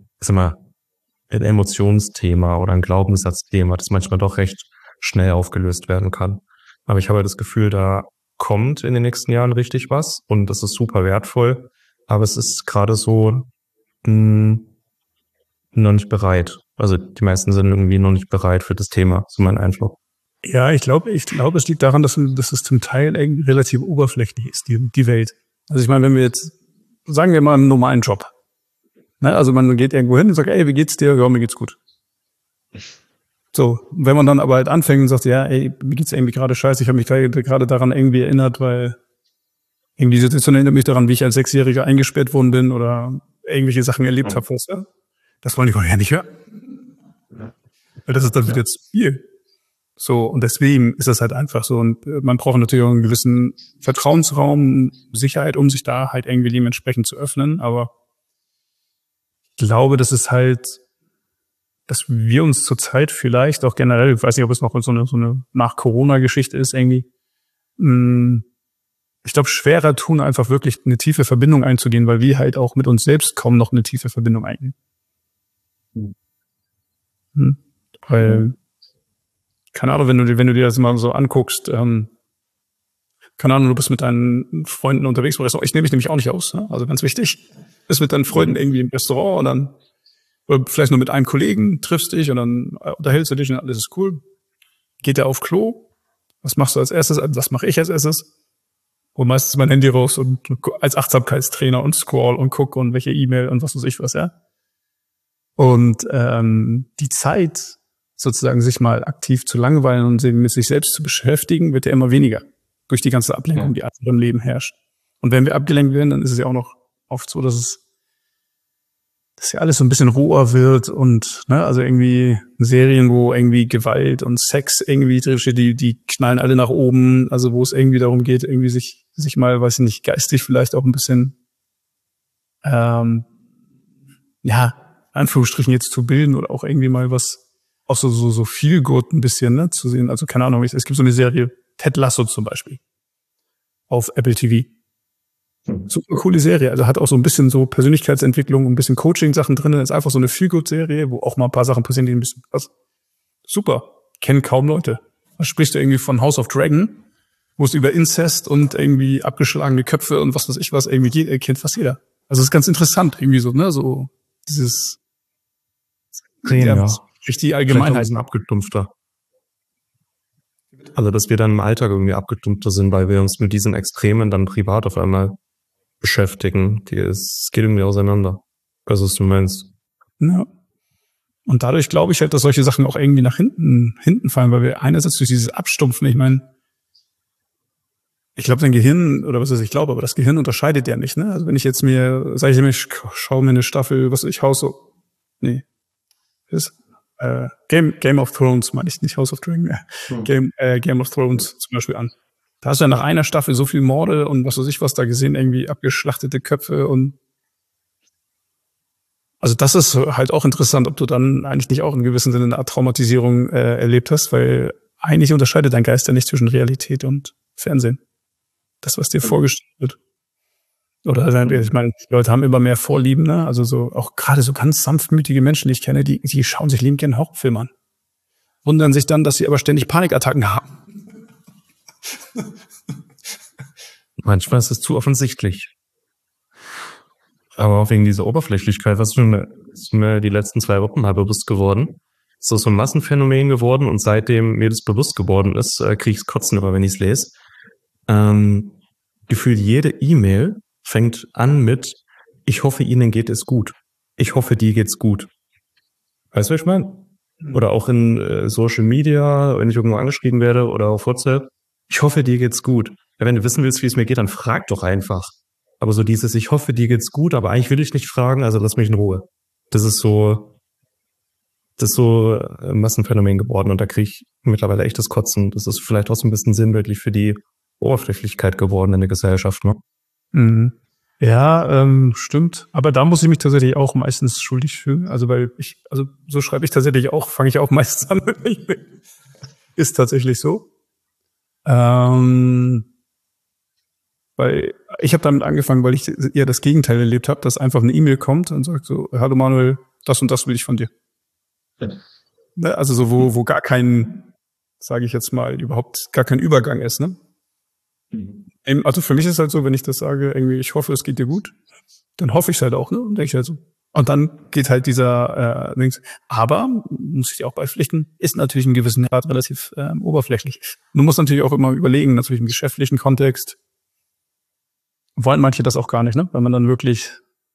Emotionsthema oder ein Glaubenssatzthema, das manchmal doch recht schnell aufgelöst werden kann. Aber ich habe das Gefühl, da kommt in den nächsten Jahren richtig was und das ist super wertvoll. Aber es ist gerade so noch nicht bereit. Also die meisten sind irgendwie noch nicht bereit für das Thema, so mein Eindruck. Ja, ich glaube, es liegt daran, dass es zum Teil irgendwie relativ oberflächlich ist, die Welt. Also ich meine, wenn wir jetzt, sagen wir mal, einen normalen Job. Ne? Also man geht irgendwo hin und sagt, ey, wie geht's dir? Ja, mir geht's gut. So, wenn man dann aber halt anfängt und sagt, ja, ey, mir geht's irgendwie gerade scheiße, ich habe mich gerade daran irgendwie erinnert, weil irgendwie die Situation erinnert mich daran, wie ich als 6-Jähriger eingesperrt worden bin oder irgendwelche Sachen erlebt habe vorher. Das wollen die ja nicht hören. Weil das ist dann wieder zu viel. So, und deswegen ist das halt einfach so. Und man braucht natürlich auch einen gewissen Vertrauensraum, Sicherheit, um sich da halt irgendwie dementsprechend zu öffnen. Aber ich glaube, dass wir uns zurzeit vielleicht auch generell, ich weiß nicht, ob es noch so eine Nach-Corona-Geschichte ist irgendwie, ich glaube, schwerer tun, einfach wirklich eine tiefe Verbindung einzugehen, weil wir halt auch mit uns selbst kaum noch eine tiefe Verbindung eingehen. Weil, keine Ahnung, wenn du dir das mal so anguckst, keine Ahnung, du bist mit deinen Freunden unterwegs, ich nehme mich nämlich auch nicht aus, ne? Also ganz wichtig, bist mit deinen Freunden irgendwie im Restaurant und dann oder vielleicht nur mit einem Kollegen, triffst dich und dann unterhältst du dich und alles ist cool. Geht er auf Klo? Was machst du als erstes? Was mache ich als erstes? Und meistens mein Handy raus und als Achtsamkeitstrainer und scroll und guck und welche E-Mail und was weiß ich was, ja. Und die Zeit, sozusagen sich mal aktiv zu langweilen und mit sich selbst zu beschäftigen, wird ja immer weniger durch die ganze Ablenkung, die einfach im Leben herrscht. Und wenn wir abgelenkt werden, dann ist es ja auch noch oft so, dass ja alles so ein bisschen roher wird und also irgendwie Serien, wo irgendwie Gewalt und Sex irgendwie drinsteht, die knallen alle nach oben, also wo es irgendwie darum geht, irgendwie sich mal, weiß ich nicht, geistig vielleicht auch ein bisschen Anführungsstrichen jetzt zu bilden oder auch irgendwie mal was auch so viel gut ein bisschen, ne, zu sehen. Also keine Ahnung, es gibt so eine Serie, Ted Lasso zum Beispiel, auf Apple TV. Super coole Serie, also hat auch so ein bisschen so Persönlichkeitsentwicklung und ein bisschen Coaching-Sachen drin. Ist einfach so eine Feel-Good-Serie, wo auch mal ein paar Sachen passieren, die ein bisschen was. Super, kennen kaum Leute. Da sprichst du irgendwie von House of Dragon, wo es über Inzest und irgendwie abgeschlagene Köpfe und was weiß ich was irgendwie geht, kennt fast jeder. Also es ist ganz interessant, irgendwie so, ne, so dieses richtig Allgemeinheit. Ein abgestumpfter. Also, dass wir dann im Alltag irgendwie abgestumpfter sind, weil wir uns mit diesen Extremen dann privat auf einmal beschäftigen. Es geht irgendwie auseinander. Was du meinst. Ja. Und dadurch glaube ich halt, dass solche Sachen auch irgendwie nach hinten fallen, weil wir einerseits durch dieses Abstumpfen, ich meine, ich glaube, dein Gehirn, oder was ist, ich glaube, aber das Gehirn unterscheidet ja nicht, ne? Also wenn ich jetzt ich schaue mir eine Staffel, Game of Thrones, meine ich, nicht House of Dragon, Game of Thrones zum Beispiel an. Da hast du ja nach einer Staffel so viel Morde und was weiß ich was da gesehen, irgendwie abgeschlachtete Köpfe und also das ist halt auch interessant, ob du dann eigentlich nicht auch in gewissem Sinne eine Art Traumatisierung erlebt hast, weil eigentlich unterscheidet dein Geist ja nicht zwischen Realität und Fernsehen. Das, was dir vorgestellt wird. Oder ich meine, die Leute haben immer mehr Vorlieben, ne? Also so auch gerade so ganz sanftmütige Menschen, die ich kenne, die schauen sich liebend gerne Horrorfilme an. wundern sich dann, dass sie aber ständig Panikattacken haben. Manchmal ist es zu offensichtlich. Aber auch wegen dieser Oberflächlichkeit, was mir die letzten 2 Wochen mal bewusst geworden. Ist das so ein Massenphänomen geworden und seitdem mir das bewusst geworden ist, kriege ich es kotzen immer, wenn ich es lese. Gefühlt jede E-Mail fängt an mit: Ich hoffe, Ihnen geht es gut. Ich hoffe, dir geht's gut. Weißt du, was ich meine? Oder auch in Social Media, wenn ich irgendwo angeschrieben werde oder auf WhatsApp. Ich hoffe, dir geht's gut. Ja, wenn du wissen willst, wie es mir geht, dann frag doch einfach. Aber so dieses: Ich hoffe, dir geht's gut, aber eigentlich will ich nicht fragen, also lass mich in Ruhe. Das ist so ein Massenphänomen geworden und da kriege ich mittlerweile echt das Kotzen. Das ist vielleicht auch so ein bisschen sinnbildlich für die Oberflächlichkeit geworden in der Gesellschaft, ne? Mhm. Ja, stimmt. Aber da muss ich mich tatsächlich auch meistens schuldig fühlen. Also so schreibe ich tatsächlich auch, fange ich auch meistens an. Ist tatsächlich so. Weil ich habe damit angefangen, weil ich eher das Gegenteil erlebt habe, dass einfach eine E-Mail kommt und sagt so: Hallo Manuel, das und das will ich von dir. Ja. Also so, wo gar kein, sage ich jetzt mal, überhaupt gar kein Übergang ist, ne? Also für mich ist es halt so, wenn ich das sage, irgendwie, ich hoffe, es geht dir gut, dann hoffe ich es halt auch, ne? Und denke ich halt so. Und dann geht halt dieser Dings. Aber, muss ich dir auch beipflichten, ist natürlich in gewissen Grad relativ oberflächlich. Du musst natürlich auch immer überlegen, natürlich im geschäftlichen Kontext wollen manche das auch gar nicht, ne? Weil man dann wirklich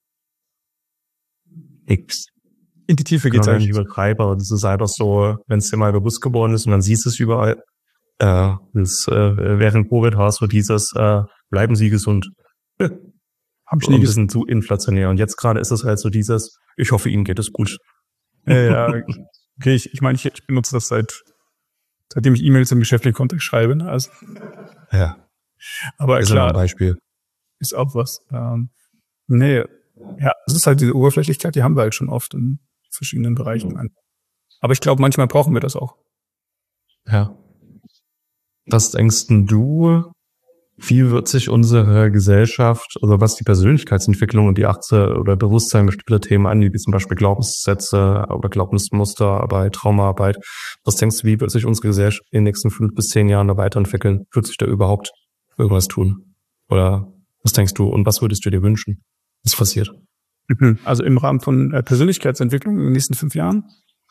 in die Tiefe geht. Ich übertreibe, aber das ist einfach so, wenn es dir mal bewusst geworden ist und dann siehst du es überall. Während Covid war es so dieses, bleiben Sie gesund. Hab ich nie ein bisschen zu inflationär. Und jetzt gerade ist es halt so dieses: Ich hoffe, Ihnen geht es gut. Ja, okay, ich meine, ich benutze das seitdem ich E-Mails im geschäftlichen Kontext schreibe, ne? Also, ja. Aber ist klar, ein Beispiel. Ist auch was. Nee, ja, es ist halt diese Oberflächlichkeit, die haben wir halt schon oft in verschiedenen Bereichen. Aber ich glaube, manchmal brauchen wir das auch. Ja. Was denkst du, wie wird sich unsere Gesellschaft, also was die Persönlichkeitsentwicklung und die oder Bewusstsein bestimmter Themen angeht, wie zum Beispiel Glaubenssätze oder Glaubensmusterarbeit, Traumaarbeit, was denkst du, wie wird sich unsere Gesellschaft in den nächsten 5 bis 10 Jahren da weiterentwickeln? Wird sich da überhaupt irgendwas tun? Oder was denkst du und was würdest du dir wünschen, was passiert? Also im Rahmen von Persönlichkeitsentwicklung in den nächsten 5 Jahren?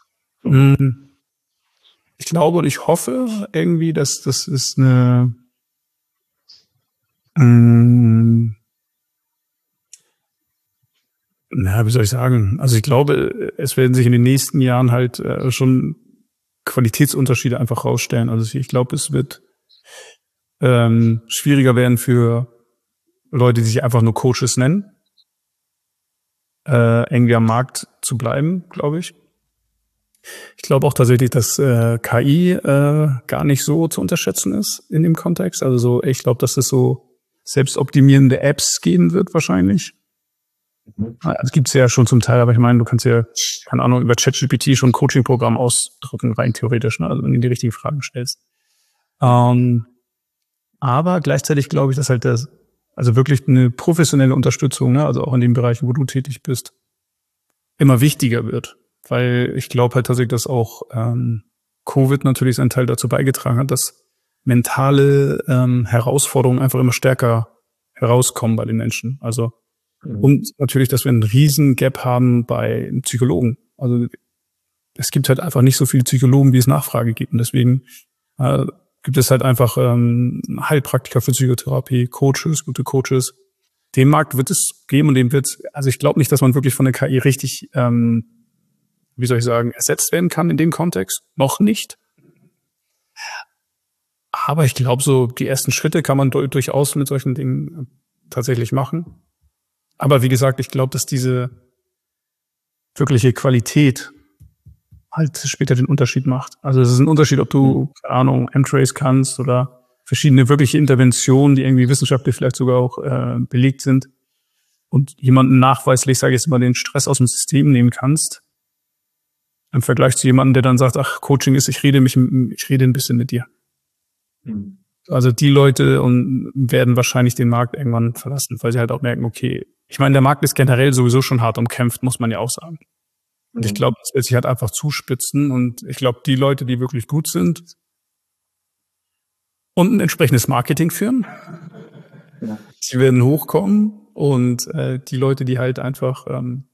Ich glaube und ich hoffe irgendwie, dass das ist eine wie soll ich sagen? Also ich glaube, es werden sich in den nächsten Jahren halt schon Qualitätsunterschiede einfach rausstellen. Also ich glaube, es wird schwieriger werden für Leute, die sich einfach nur Coaches nennen, irgendwie am Markt zu bleiben, glaube ich. Ich glaube auch tatsächlich, dass KI gar nicht so zu unterschätzen ist in dem Kontext. Also so, ich glaube, dass es so selbstoptimierende Apps geben wird wahrscheinlich. Das gibt's ja schon zum Teil, aber ich meine, du kannst ja, keine Ahnung, über ChatGPT schon ein Coaching-Programm ausdrücken, rein theoretisch, ne? Also wenn du die richtigen Fragen stellst. Aber gleichzeitig glaube ich, dass halt also wirklich eine professionelle Unterstützung, ne? Also auch in den Bereichen, wo du tätig bist, immer wichtiger wird. Weil ich glaube halt tatsächlich, dass auch Covid natürlich seinen Teil dazu beigetragen hat, dass mentale Herausforderungen einfach immer stärker herauskommen bei den Menschen. Also und natürlich, dass wir einen riesen Gap haben bei Psychologen. Also es gibt halt einfach nicht so viele Psychologen, wie es Nachfrage gibt. Und deswegen gibt es halt einfach Heilpraktiker für Psychotherapie, Coaches, gute Coaches. Den Markt wird es geben und also ich glaube nicht, dass man wirklich von der KI richtig, wie soll ich sagen, ersetzt werden kann in dem Kontext. Noch nicht. Aber ich glaube, so die ersten Schritte kann man durchaus mit solchen Dingen tatsächlich machen. Aber wie gesagt, ich glaube, dass diese wirkliche Qualität halt später den Unterschied macht. Also es ist ein Unterschied, ob du, keine Ahnung, M-Trace kannst oder verschiedene wirkliche Interventionen, die irgendwie wissenschaftlich vielleicht sogar auch belegt sind und jemanden nachweislich, sage ich jetzt mal, den Stress aus dem System nehmen kannst, im Vergleich zu jemandem, der dann sagt, ach, Coaching ist, ich rede ein bisschen mit dir. Also die Leute werden wahrscheinlich den Markt irgendwann verlassen, weil sie halt auch merken, okay, ich meine, der Markt ist generell sowieso schon hart umkämpft, muss man ja auch sagen. Und ich glaube, das wird sich halt einfach zuspitzen. Und ich glaube, die Leute, die wirklich gut sind und ein entsprechendes Marketing führen, die werden hochkommen. Und die Leute, die halt einfach,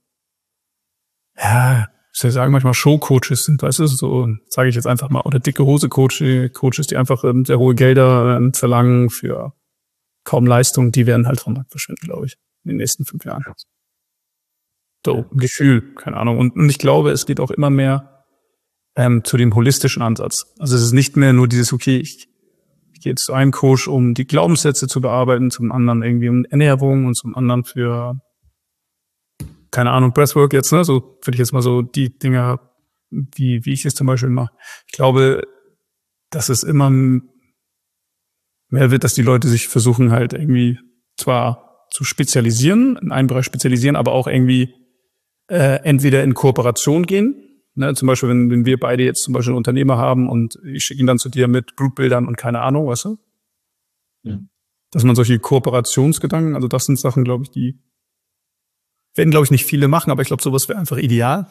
ich soll sagen, manchmal Showcoaches sind, weißt du, so sage ich jetzt einfach mal, oder dicke Hose-Coaches, die einfach sehr hohe Gelder verlangen für kaum Leistung, die werden halt vom Markt verschwinden, glaube ich, in den nächsten 5 Jahren. So, ein Gefühl, keine Ahnung. Und ich glaube, es geht auch immer mehr zu dem holistischen Ansatz. Also es ist nicht mehr nur dieses, okay, ich gehe jetzt zu einem Coach, um die Glaubenssätze zu bearbeiten, zum anderen irgendwie um Ernährung und zum anderen für, keine Ahnung, Breathwork jetzt, ne? So würde ich jetzt mal so die Dinger, wie ich es zum Beispiel mache. Ich glaube, dass es immer mehr wird, dass die Leute sich versuchen halt irgendwie zwar zu spezialisieren, in einem Bereich spezialisieren, aber auch irgendwie entweder in Kooperation gehen. Ne, zum Beispiel, wenn wir beide jetzt zum Beispiel einen Unternehmer haben und ich schicke ihn dann zu dir mit Blutbildern und keine Ahnung, weißt du? Ja. Dass man solche Kooperationsgedanken, also das sind Sachen, glaube ich, die werden, glaube ich, nicht viele machen, aber ich glaube, sowas wäre einfach ideal.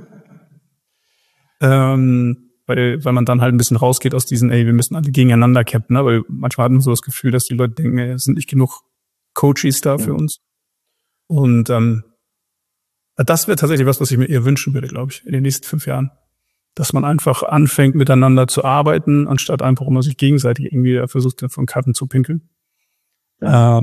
Weil man dann halt ein bisschen rausgeht aus diesen, wir müssen alle gegeneinander kämpfen, ne? Weil manchmal hat man so das Gefühl, dass die Leute denken, es sind nicht genug Coaches da für uns. Und das wäre tatsächlich was ich mir eher wünschen würde, glaube ich, in den nächsten 5 Jahren. Dass man einfach anfängt, miteinander zu arbeiten, anstatt einfach immer sich gegenseitig irgendwie versucht, von Karten zu pinkeln. Ja.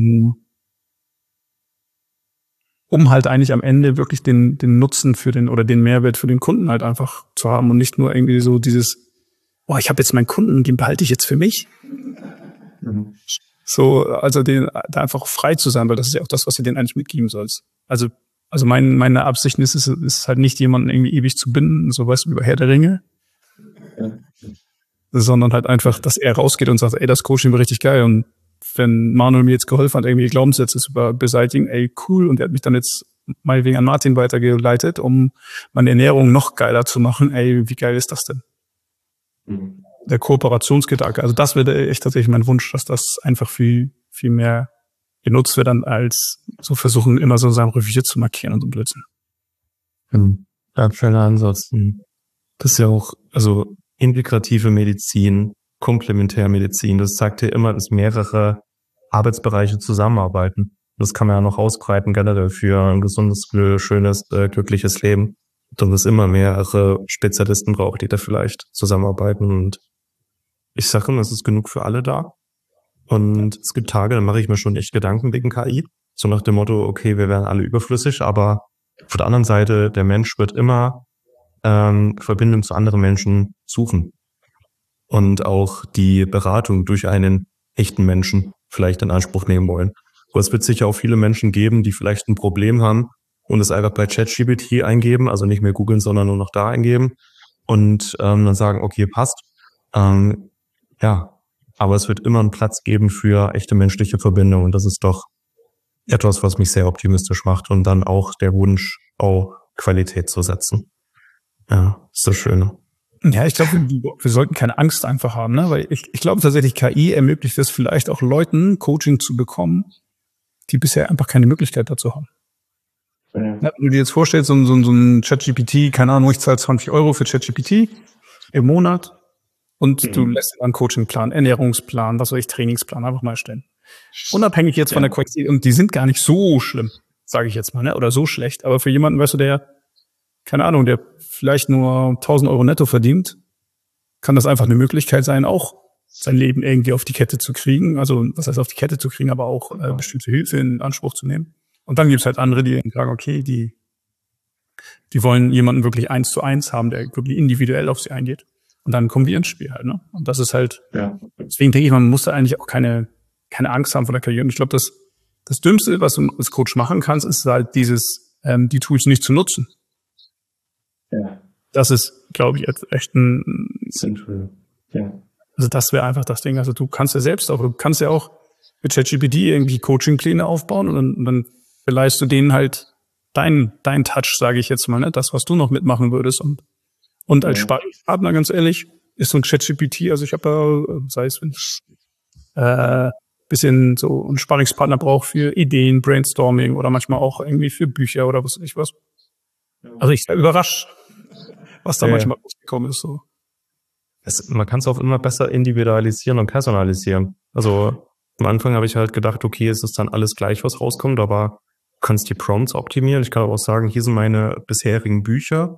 Um halt eigentlich am Ende wirklich den Nutzen für den Mehrwert für den Kunden halt einfach zu haben und nicht nur irgendwie so dieses, ich habe jetzt meinen Kunden, den behalte ich jetzt für mich. Mhm. So, also da einfach frei zu sein, weil das ist ja auch das, was du denen eigentlich mitgeben sollst. Also meine Absicht ist halt nicht, jemanden irgendwie ewig zu binden, so weißt du, wie bei Herr der Ringe. Ja. Sondern halt einfach, dass er rausgeht und sagt, das Coaching war richtig geil. Und wenn Manuel mir jetzt geholfen hat, irgendwie Glaubenssätze zu beseitigen, cool. Und er hat mich dann jetzt mal wegen an Martin weitergeleitet, um meine Ernährung noch geiler zu machen. Wie geil ist das denn? Mhm. Der Kooperationsgedanke. Also das wäre echt tatsächlich mein Wunsch, dass das einfach viel, viel mehr genutzt wird, dann als so versuchen, immer so sein Revier zu markieren und so Blödsinn. Ja, schöner Ansatz. Das ist ja auch, also integrative Medizin, Komplementärmedizin, das sagt ja immer, dass mehrere Arbeitsbereiche zusammenarbeiten. Das kann man ja noch ausbreiten generell für ein gesundes, schönes, glückliches Leben. Und es immer mehrere Spezialisten braucht, die da vielleicht zusammenarbeiten. Und ich sage immer, es ist genug für alle da. Und es gibt Tage, da mache ich mir schon echt Gedanken wegen KI. So nach dem Motto, okay, wir werden alle überflüssig, aber auf der anderen Seite, der Mensch wird immer Verbindung zu anderen Menschen suchen. Und auch die Beratung durch einen echten Menschen vielleicht in Anspruch nehmen wollen. Aber es wird sicher auch viele Menschen geben, die vielleicht ein Problem haben und es einfach bei ChatGPT eingeben, also nicht mehr googeln, sondern nur noch da eingeben und dann sagen, okay, passt. Aber es wird immer einen Platz geben für echte menschliche Verbindung und das ist doch etwas, was mich sehr optimistisch macht und dann auch der Wunsch, auch Qualität zu setzen. Ja, ist das Schöne. Ja, ich glaube, wir sollten keine Angst einfach haben, ne? Weil ich glaube tatsächlich, KI ermöglicht es vielleicht auch Leuten, Coaching zu bekommen, die bisher einfach keine Möglichkeit dazu haben. Ja. Ja, wenn du dir jetzt vorstellst, so ein ChatGPT, keine Ahnung, ich zahle 20 € für ChatGPT im Monat und du lässt einen Coachingplan, Ernährungsplan, Trainingsplan einfach mal erstellen. Unabhängig jetzt von der Qualität, und die sind gar nicht so schlimm, sage ich jetzt mal, ne? Oder so schlecht, aber für jemanden, weißt du, der, keine Ahnung, der vielleicht nur 1.000 € netto verdient, kann das einfach eine Möglichkeit sein, auch sein Leben irgendwie auf die Kette zu kriegen. Also, was heißt auf die Kette zu kriegen, aber auch bestimmte Hilfe in Anspruch zu nehmen. Und dann gibt's halt andere, die sagen, okay, die wollen jemanden wirklich 1:1 haben, der wirklich individuell auf sie eingeht. Und dann kommen wir ins Spiel halt, ne? Und das ist halt, deswegen denke ich, man muss da eigentlich auch keine Angst haben vor der Karriere. Und ich glaube, das Dümmste, was du als Coach machen kannst, ist halt dieses, die Tools nicht zu nutzen. Ja. Das ist, glaube ich, jetzt echt ein Central. Ja. Also das wäre einfach das Ding. Also du kannst ja auch mit ChatGPT irgendwie Coachingpläne aufbauen und dann verleihst du denen halt dein Touch, sage ich jetzt mal, ne? Das, was du noch mitmachen würdest. Und als Sparringspartner, ganz ehrlich, ist so ein ChatGPT, also ich habe ja, sei es, wenn ich bisschen so einen Sparringspartner brauche für Ideen, Brainstorming oder manchmal auch irgendwie für Bücher oder was weiß ich was. Also ich war überrascht, was da manchmal rausgekommen ist. So. Man kann es auch immer besser individualisieren und personalisieren. Also am Anfang habe ich halt gedacht, okay, es ist dann alles gleich, was rauskommt, aber du kannst die Prompts optimieren. Ich kann aber auch sagen, hier sind meine bisherigen Bücher.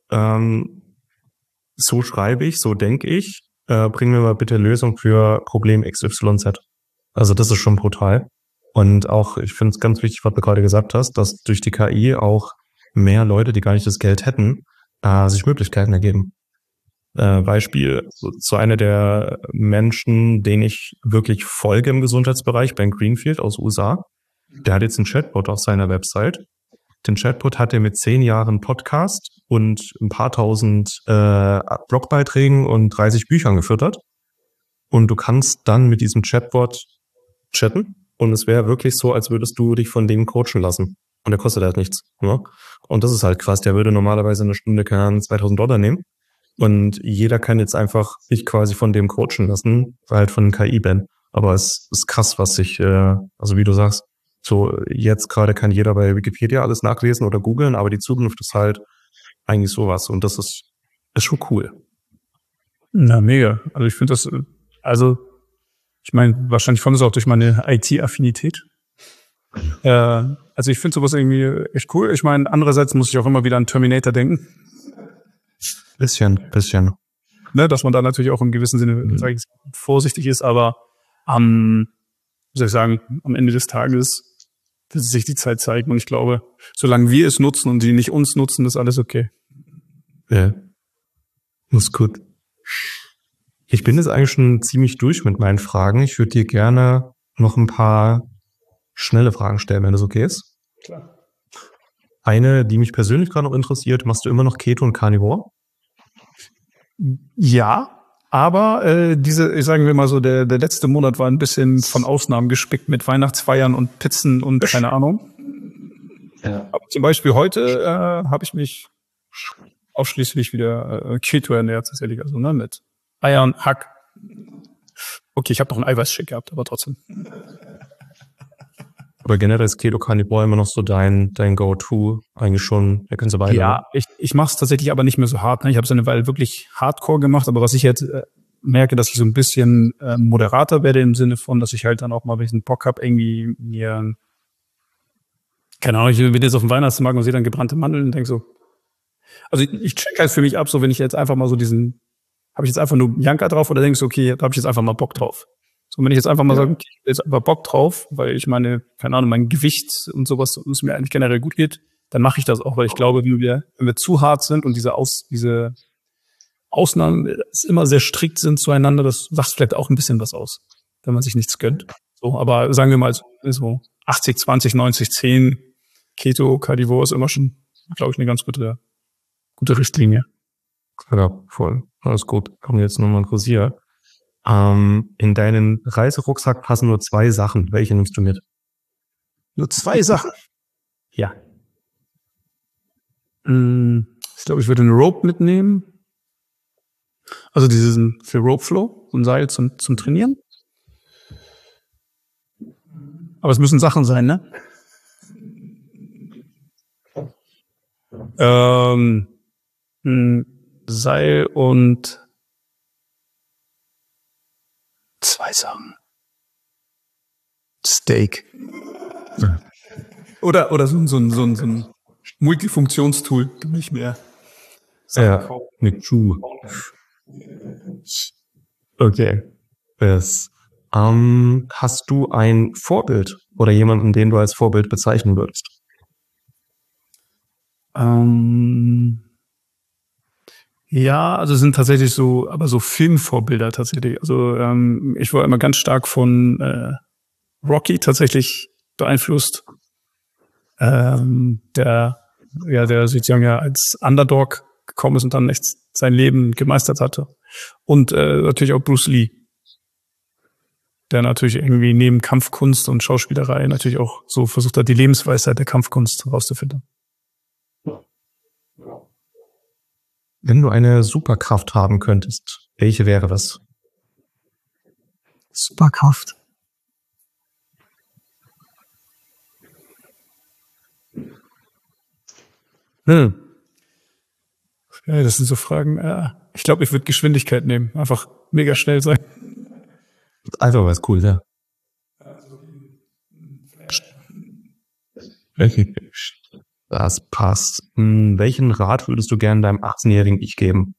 So schreibe ich, so denke ich. Bring mir mal bitte Lösung für Problem XYZ. Also das ist schon brutal. Und auch, ich finde es ganz wichtig, was du gerade gesagt hast, dass durch die KI auch mehr Leute, die gar nicht das Geld hätten, sich Möglichkeiten ergeben. Beispiel, so einer der Menschen, denen ich wirklich folge im Gesundheitsbereich, Ben Greenfield aus USA, der hat jetzt einen Chatbot auf seiner Website. Den Chatbot hat er mit 10 Jahren Podcast und ein paar tausend Blogbeiträgen und 30 Büchern gefüttert. Und du kannst dann mit diesem Chatbot chatten und es wäre wirklich so, als würdest du dich von dem coachen lassen. Und der kostet halt nichts. Ne? Und das ist halt krass. Der würde normalerweise eine Stunde $2.000 nehmen. Und jeder kann jetzt einfach sich quasi von dem coachen lassen, weil halt von KI bin. Aber es ist krass, was sich, also wie du sagst, so jetzt gerade kann jeder bei Wikipedia alles nachlesen oder googeln, aber die Zukunft ist halt eigentlich sowas. Und das ist schon cool. Na, mega. Also ich finde das, ich meine, wahrscheinlich kommt es auch durch meine IT-Affinität. Also ich finde sowas irgendwie echt cool. Ich meine, andererseits muss ich auch immer wieder an Terminator denken. Bisschen. Ne, dass man da natürlich auch im gewissen Sinne sag ich, vorsichtig ist, aber wie soll ich sagen, am Ende des Tages wird sich die Zeit zeigen. Und ich glaube, solange wir es nutzen und die nicht uns nutzen, ist alles okay. Ja. Muss gut. Ich bin jetzt eigentlich schon ziemlich durch mit meinen Fragen. Ich würde dir gerne noch ein paar schnelle Fragen stellen, wenn das okay ist. Klar. Eine, die mich persönlich gerade noch interessiert, machst du immer noch Keto und Carnivore? Ja, aber sagen wir mal so, der letzte Monat war ein bisschen von Ausnahmen gespickt mit Weihnachtsfeiern und Pizzen und keine Ahnung. Ja. Aber zum Beispiel heute habe ich mich ausschließlich wieder Keto ernährt, tatsächlich, also ne, mit Eiern, Hack. Okay, ich habe noch einen Eiweißshake gehabt, aber trotzdem. Aber generell ist Keto Carnivore immer noch so dein Go-To, eigentlich schon eine ganze Weile. Ja, ich mache es tatsächlich aber nicht mehr so hart. Ne? Ich habe es eine Weile wirklich Hardcore gemacht, aber was ich jetzt merke, dass ich so ein bisschen moderater werde im Sinne von, dass ich halt dann auch mal, wenn ich einen Bock habe, irgendwie mir, keine Ahnung, ich bin jetzt auf dem Weihnachtsmarkt und sehe dann gebrannte Mandeln und denke so, also ich check halt für mich ab, so wenn ich jetzt einfach mal so habe ich jetzt einfach nur Janka drauf oder denkst du, okay, da habe ich jetzt einfach mal Bock drauf. So, wenn ich jetzt einfach mal sage, okay, ich habe jetzt einfach Bock drauf, weil ich meine, keine Ahnung, mein Gewicht und sowas, es mir eigentlich generell gut geht, dann mache ich das auch, weil ich glaube, wenn wir zu hart sind und diese Ausnahmen immer sehr strikt sind zueinander, das sagt vielleicht auch ein bisschen was aus, wenn man sich nichts gönnt. So, aber sagen wir mal so 80, 20, 90, 10 Keto, Carnivore ist immer schon, glaube ich, eine ganz gute Richtlinie. Ja, voll. Alles gut. Kommen jetzt nochmal interessiert. In deinen Reiserucksack passen nur 2 Sachen. Welche nimmst du mit? Nur 2 Sachen? Ja. Ich glaube, ich würde eine Rope mitnehmen. Also diesen für Rope Flow, so ein Seil zum Trainieren. Aber es müssen Sachen sein, ne? Ein Seil und 2 Sachen. Steak. Ja. Oder so ein Multifunktionstool, nicht mehr. Ja, eine Schuhe. Okay. Yes. Hast du ein Vorbild oder jemanden, den du als Vorbild bezeichnen würdest? Ja, also sind tatsächlich so Filmvorbilder tatsächlich. Also ich war immer ganz stark von Rocky tatsächlich beeinflusst. Der sozusagen ja als Underdog gekommen ist und dann echt sein Leben gemeistert hatte. Und natürlich auch Bruce Lee, der natürlich irgendwie neben Kampfkunst und Schauspielerei natürlich auch so versucht hat, die Lebensweisheit der Kampfkunst rauszufinden. Wenn du eine Superkraft haben könntest, welche wäre das? Superkraft. Ja, das sind so Fragen. Ich glaube, ich würde Geschwindigkeit nehmen. Einfach mega schnell sein. Einfach was cool, ja. Das passt. Welchen Rat würdest du gerne deinem 18-jährigen Ich geben?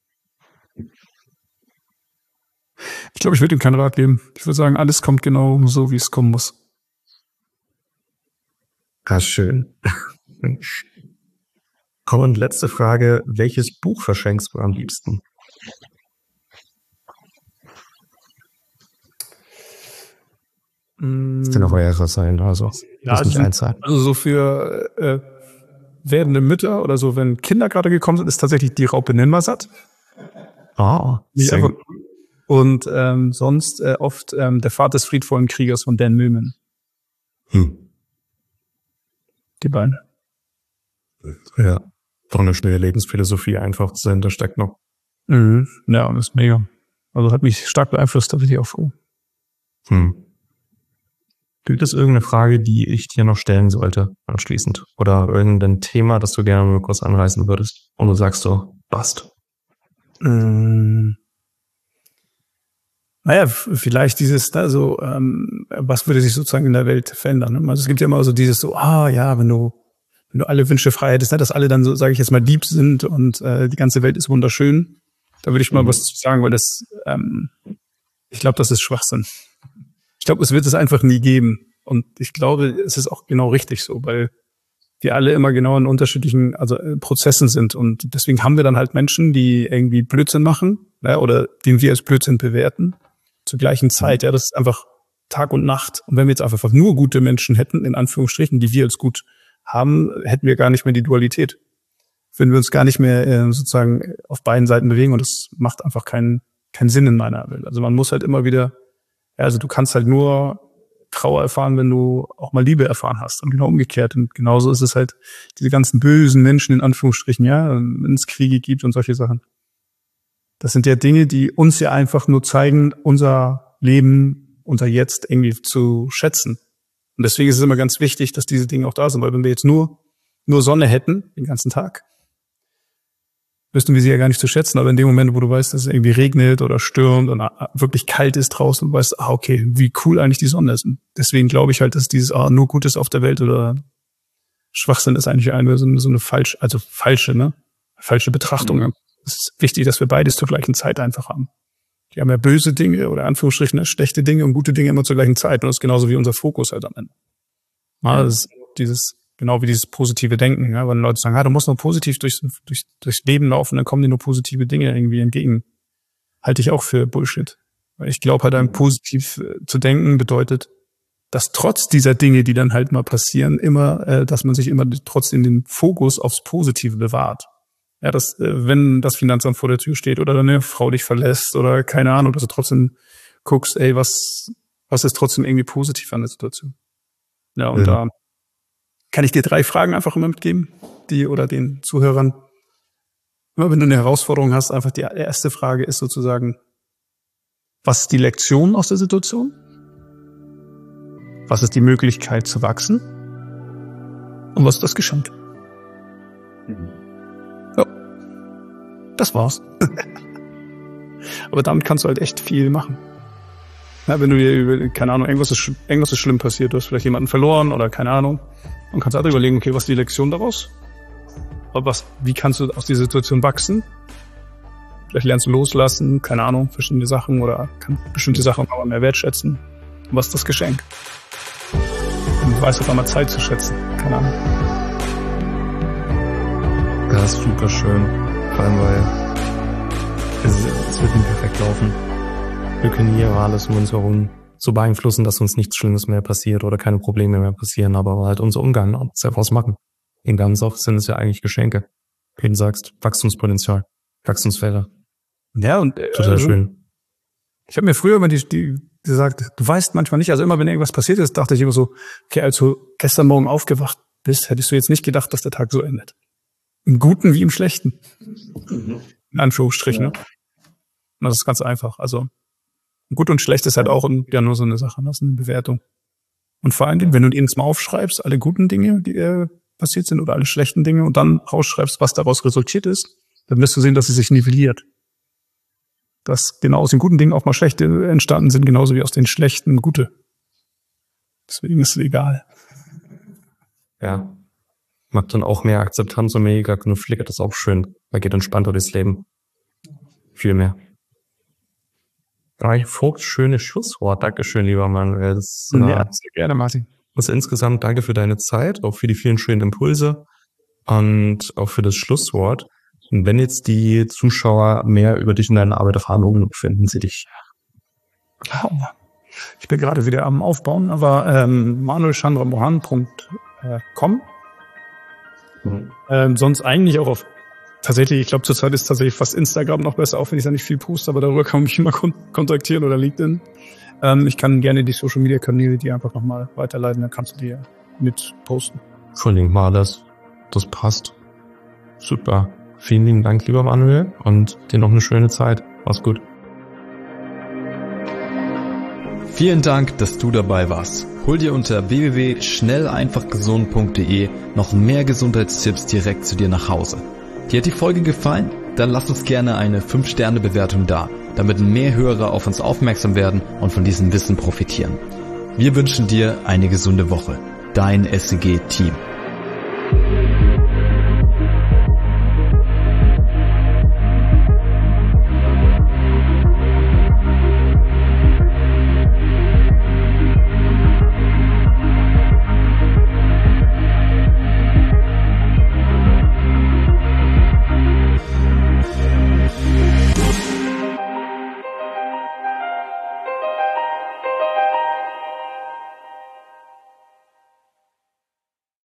Ich glaube, ich würde ihm keinen Rat geben. Ich würde sagen, alles kommt genau so, wie es kommen muss. Ja, schön. Komm, und letzte Frage. Welches Buch verschenkst du am liebsten? Das kann auch mehrere sein, also Ja, muss nicht eins sein. Also so für werdende Mütter oder so, wenn Kinder gerade gekommen sind, ist tatsächlich die Raupe Ninmarsat. Sehr gut. Und sonst oft Der Pfad des friedvollen Kriegers von Dan Millman. Die beiden. Ja, doch eine schnelle Lebensphilosophie einfach dahinter steckt noch. Mhm. Ja, das ist mega. Also hat mich stark beeinflusst, da bin ich auch froh. Gibt es irgendeine Frage, die ich dir noch stellen sollte, anschließend? Oder irgendein Thema, das du gerne mal kurz anreißen würdest? Und du sagst so, passt. Naja, vielleicht dieses, also, was würde sich sozusagen in der Welt verändern? Ne? Also es gibt ja immer so dieses so, wenn du alle Wünsche frei hättest, ne, dass alle dann so, sage ich jetzt mal, lieb sind und die ganze Welt ist wunderschön. Da würde ich mal was zu sagen, weil das, ich glaube, das ist Schwachsinn. Ich glaube, es wird es einfach nie geben. Und ich glaube, es ist auch genau richtig so, weil wir alle immer genau in unterschiedlichen Prozessen sind. Und deswegen haben wir dann halt Menschen, die irgendwie Blödsinn machen, ne, oder den wir als Blödsinn bewerten, zur gleichen Zeit. Ja, das ist einfach Tag und Nacht. Und wenn wir jetzt einfach nur gute Menschen hätten, in Anführungsstrichen, die wir als gut haben, hätten wir gar nicht mehr die Dualität. Würden wir uns gar nicht mehr sozusagen auf beiden Seiten bewegen. Und das macht einfach keinen Sinn in meiner Welt. Also man muss halt immer wieder, also du kannst halt nur Trauer erfahren, wenn du auch mal Liebe erfahren hast. Und genau umgekehrt. Und genauso ist es halt diese ganzen bösen Menschen, in Anführungsstrichen, ja, wenn es Kriege gibt und solche Sachen. Das sind ja Dinge, die uns ja einfach nur zeigen, unser Leben, unser Jetzt irgendwie zu schätzen. Und deswegen ist es immer ganz wichtig, dass diese Dinge auch da sind. Weil wenn wir jetzt nur Sonne hätten, den ganzen Tag, wüssten wir sie ja gar nicht zu schätzen. Aber in dem Moment, wo du weißt, dass es irgendwie regnet oder stürmt und wirklich kalt ist draußen, und weißt, okay, wie cool eigentlich die Sonne ist. Und deswegen glaube ich halt, dass dieses nur Gutes auf der Welt oder Schwachsinn ist eigentlich so eine falsche Betrachtung. Es ist wichtig, dass wir beides zur gleichen Zeit einfach haben. Die haben ja böse Dinge oder Anführungsstrichen schlechte Dinge und gute Dinge immer zur gleichen Zeit. Und das ist genauso wie unser Fokus halt am Ende. Ja, das ist genau wie dieses positive Denken. Ja, wenn Leute sagen, du musst nur positiv durchs Leben laufen, dann kommen dir nur positive Dinge irgendwie entgegen. Halte ich auch für Bullshit. Weil ich glaube halt, ein positiv zu denken bedeutet, dass trotz dieser Dinge, die dann halt mal passieren, immer, dass man sich immer trotzdem den Fokus aufs Positive bewahrt. Ja, dass, wenn das Finanzamt vor der Tür steht oder deine Frau dich verlässt oder keine Ahnung, dass du trotzdem guckst, was ist trotzdem irgendwie positiv an der Situation. Ja, und da kann ich dir 3 Fragen einfach immer mitgeben, die oder den Zuhörern. Immer wenn du eine Herausforderung hast, einfach die erste Frage ist sozusagen, was ist die Lektion aus der Situation? Was ist die Möglichkeit zu wachsen? Und was ist das Geschenk? Ja, das war's. Aber damit kannst du halt echt viel machen. Ja, wenn du dir, keine Ahnung, irgendwas ist schlimm passiert, du hast vielleicht jemanden verloren oder keine Ahnung, dann kannst du halt überlegen, okay, was ist die Lektion daraus? Aber wie kannst du aus dieser Situation wachsen? Vielleicht lernst du loslassen, keine Ahnung, verschiedene Sachen oder kannst bestimmte Sachen auch mehr wertschätzen. Und was ist das Geschenk? Und du weißt auf einmal Zeit zu schätzen, keine Ahnung. Das ist super schön, vor allem weil es wird nicht perfekt laufen. Wir können hier alles um uns herum so beeinflussen, dass uns nichts Schlimmes mehr passiert oder keine Probleme mehr passieren, aber halt unser Umgang uns daraus machen. In ganz oft sind es ja eigentlich Geschenke. Wie du sagst, Wachstumspotenzial, Wachstumsfelder. Ja, und total schön. Ich habe mir früher immer die gesagt, du weißt manchmal nicht, also immer wenn irgendwas passiert ist, dachte ich immer so, okay, als du gestern Morgen aufgewacht bist, hättest du jetzt nicht gedacht, dass der Tag so endet. Im Guten wie im Schlechten. In Anführungsstrichen, ne? Und das ist ganz einfach. Also gut und schlecht ist halt auch ja nur so eine Sache, das ist eine Bewertung. Und vor allem, wenn du jedes Mal aufschreibst, alle guten Dinge, die passiert sind oder alle schlechten Dinge und dann rausschreibst, was daraus resultiert ist, dann wirst du sehen, dass sie sich nivelliert. Dass genau aus den guten Dingen auch mal schlechte entstanden sind, genauso wie aus den schlechten gute. Deswegen ist es egal. Ja. Macht dann auch mehr Akzeptanz und weniger Konflikte, das ist auch schön. Da geht entspannter durchs Leben. Viel mehr. Vogt, schönes Schlusswort. Dankeschön, lieber Manuel. Ja, sehr gerne, Martin. Also insgesamt danke für deine Zeit, auch für die vielen schönen Impulse und auch für das Schlusswort. Und wenn jetzt die Zuschauer mehr über dich und deine Arbeit erfahren wollen, finden sie dich. Ich bin gerade wieder am Aufbauen, aber manuelchandramohan.com. Sonst eigentlich auch auf, tatsächlich, ich glaube zurzeit ist tatsächlich fast Instagram noch besser, auch wenn ich da nicht viel poste, aber darüber kann man mich immer kontaktieren oder LinkedIn. Ich kann gerne die Social Media Kanäle die einfach nochmal weiterleiten, dann kannst du die mit posten. Verlink mal das passt. Super. Vielen lieben Dank, lieber Manuel, und dir noch eine schöne Zeit. Mach's gut. Vielen Dank, dass du dabei warst. Hol dir unter www.schnelleinfachgesund.de noch mehr Gesundheitstipps direkt zu dir nach Hause. Dir hat die Folge gefallen? Dann lass uns gerne eine 5-Sterne-Bewertung da, damit mehr Hörer auf uns aufmerksam werden und von diesem Wissen profitieren. Wir wünschen dir eine gesunde Woche. Dein SCG-Team.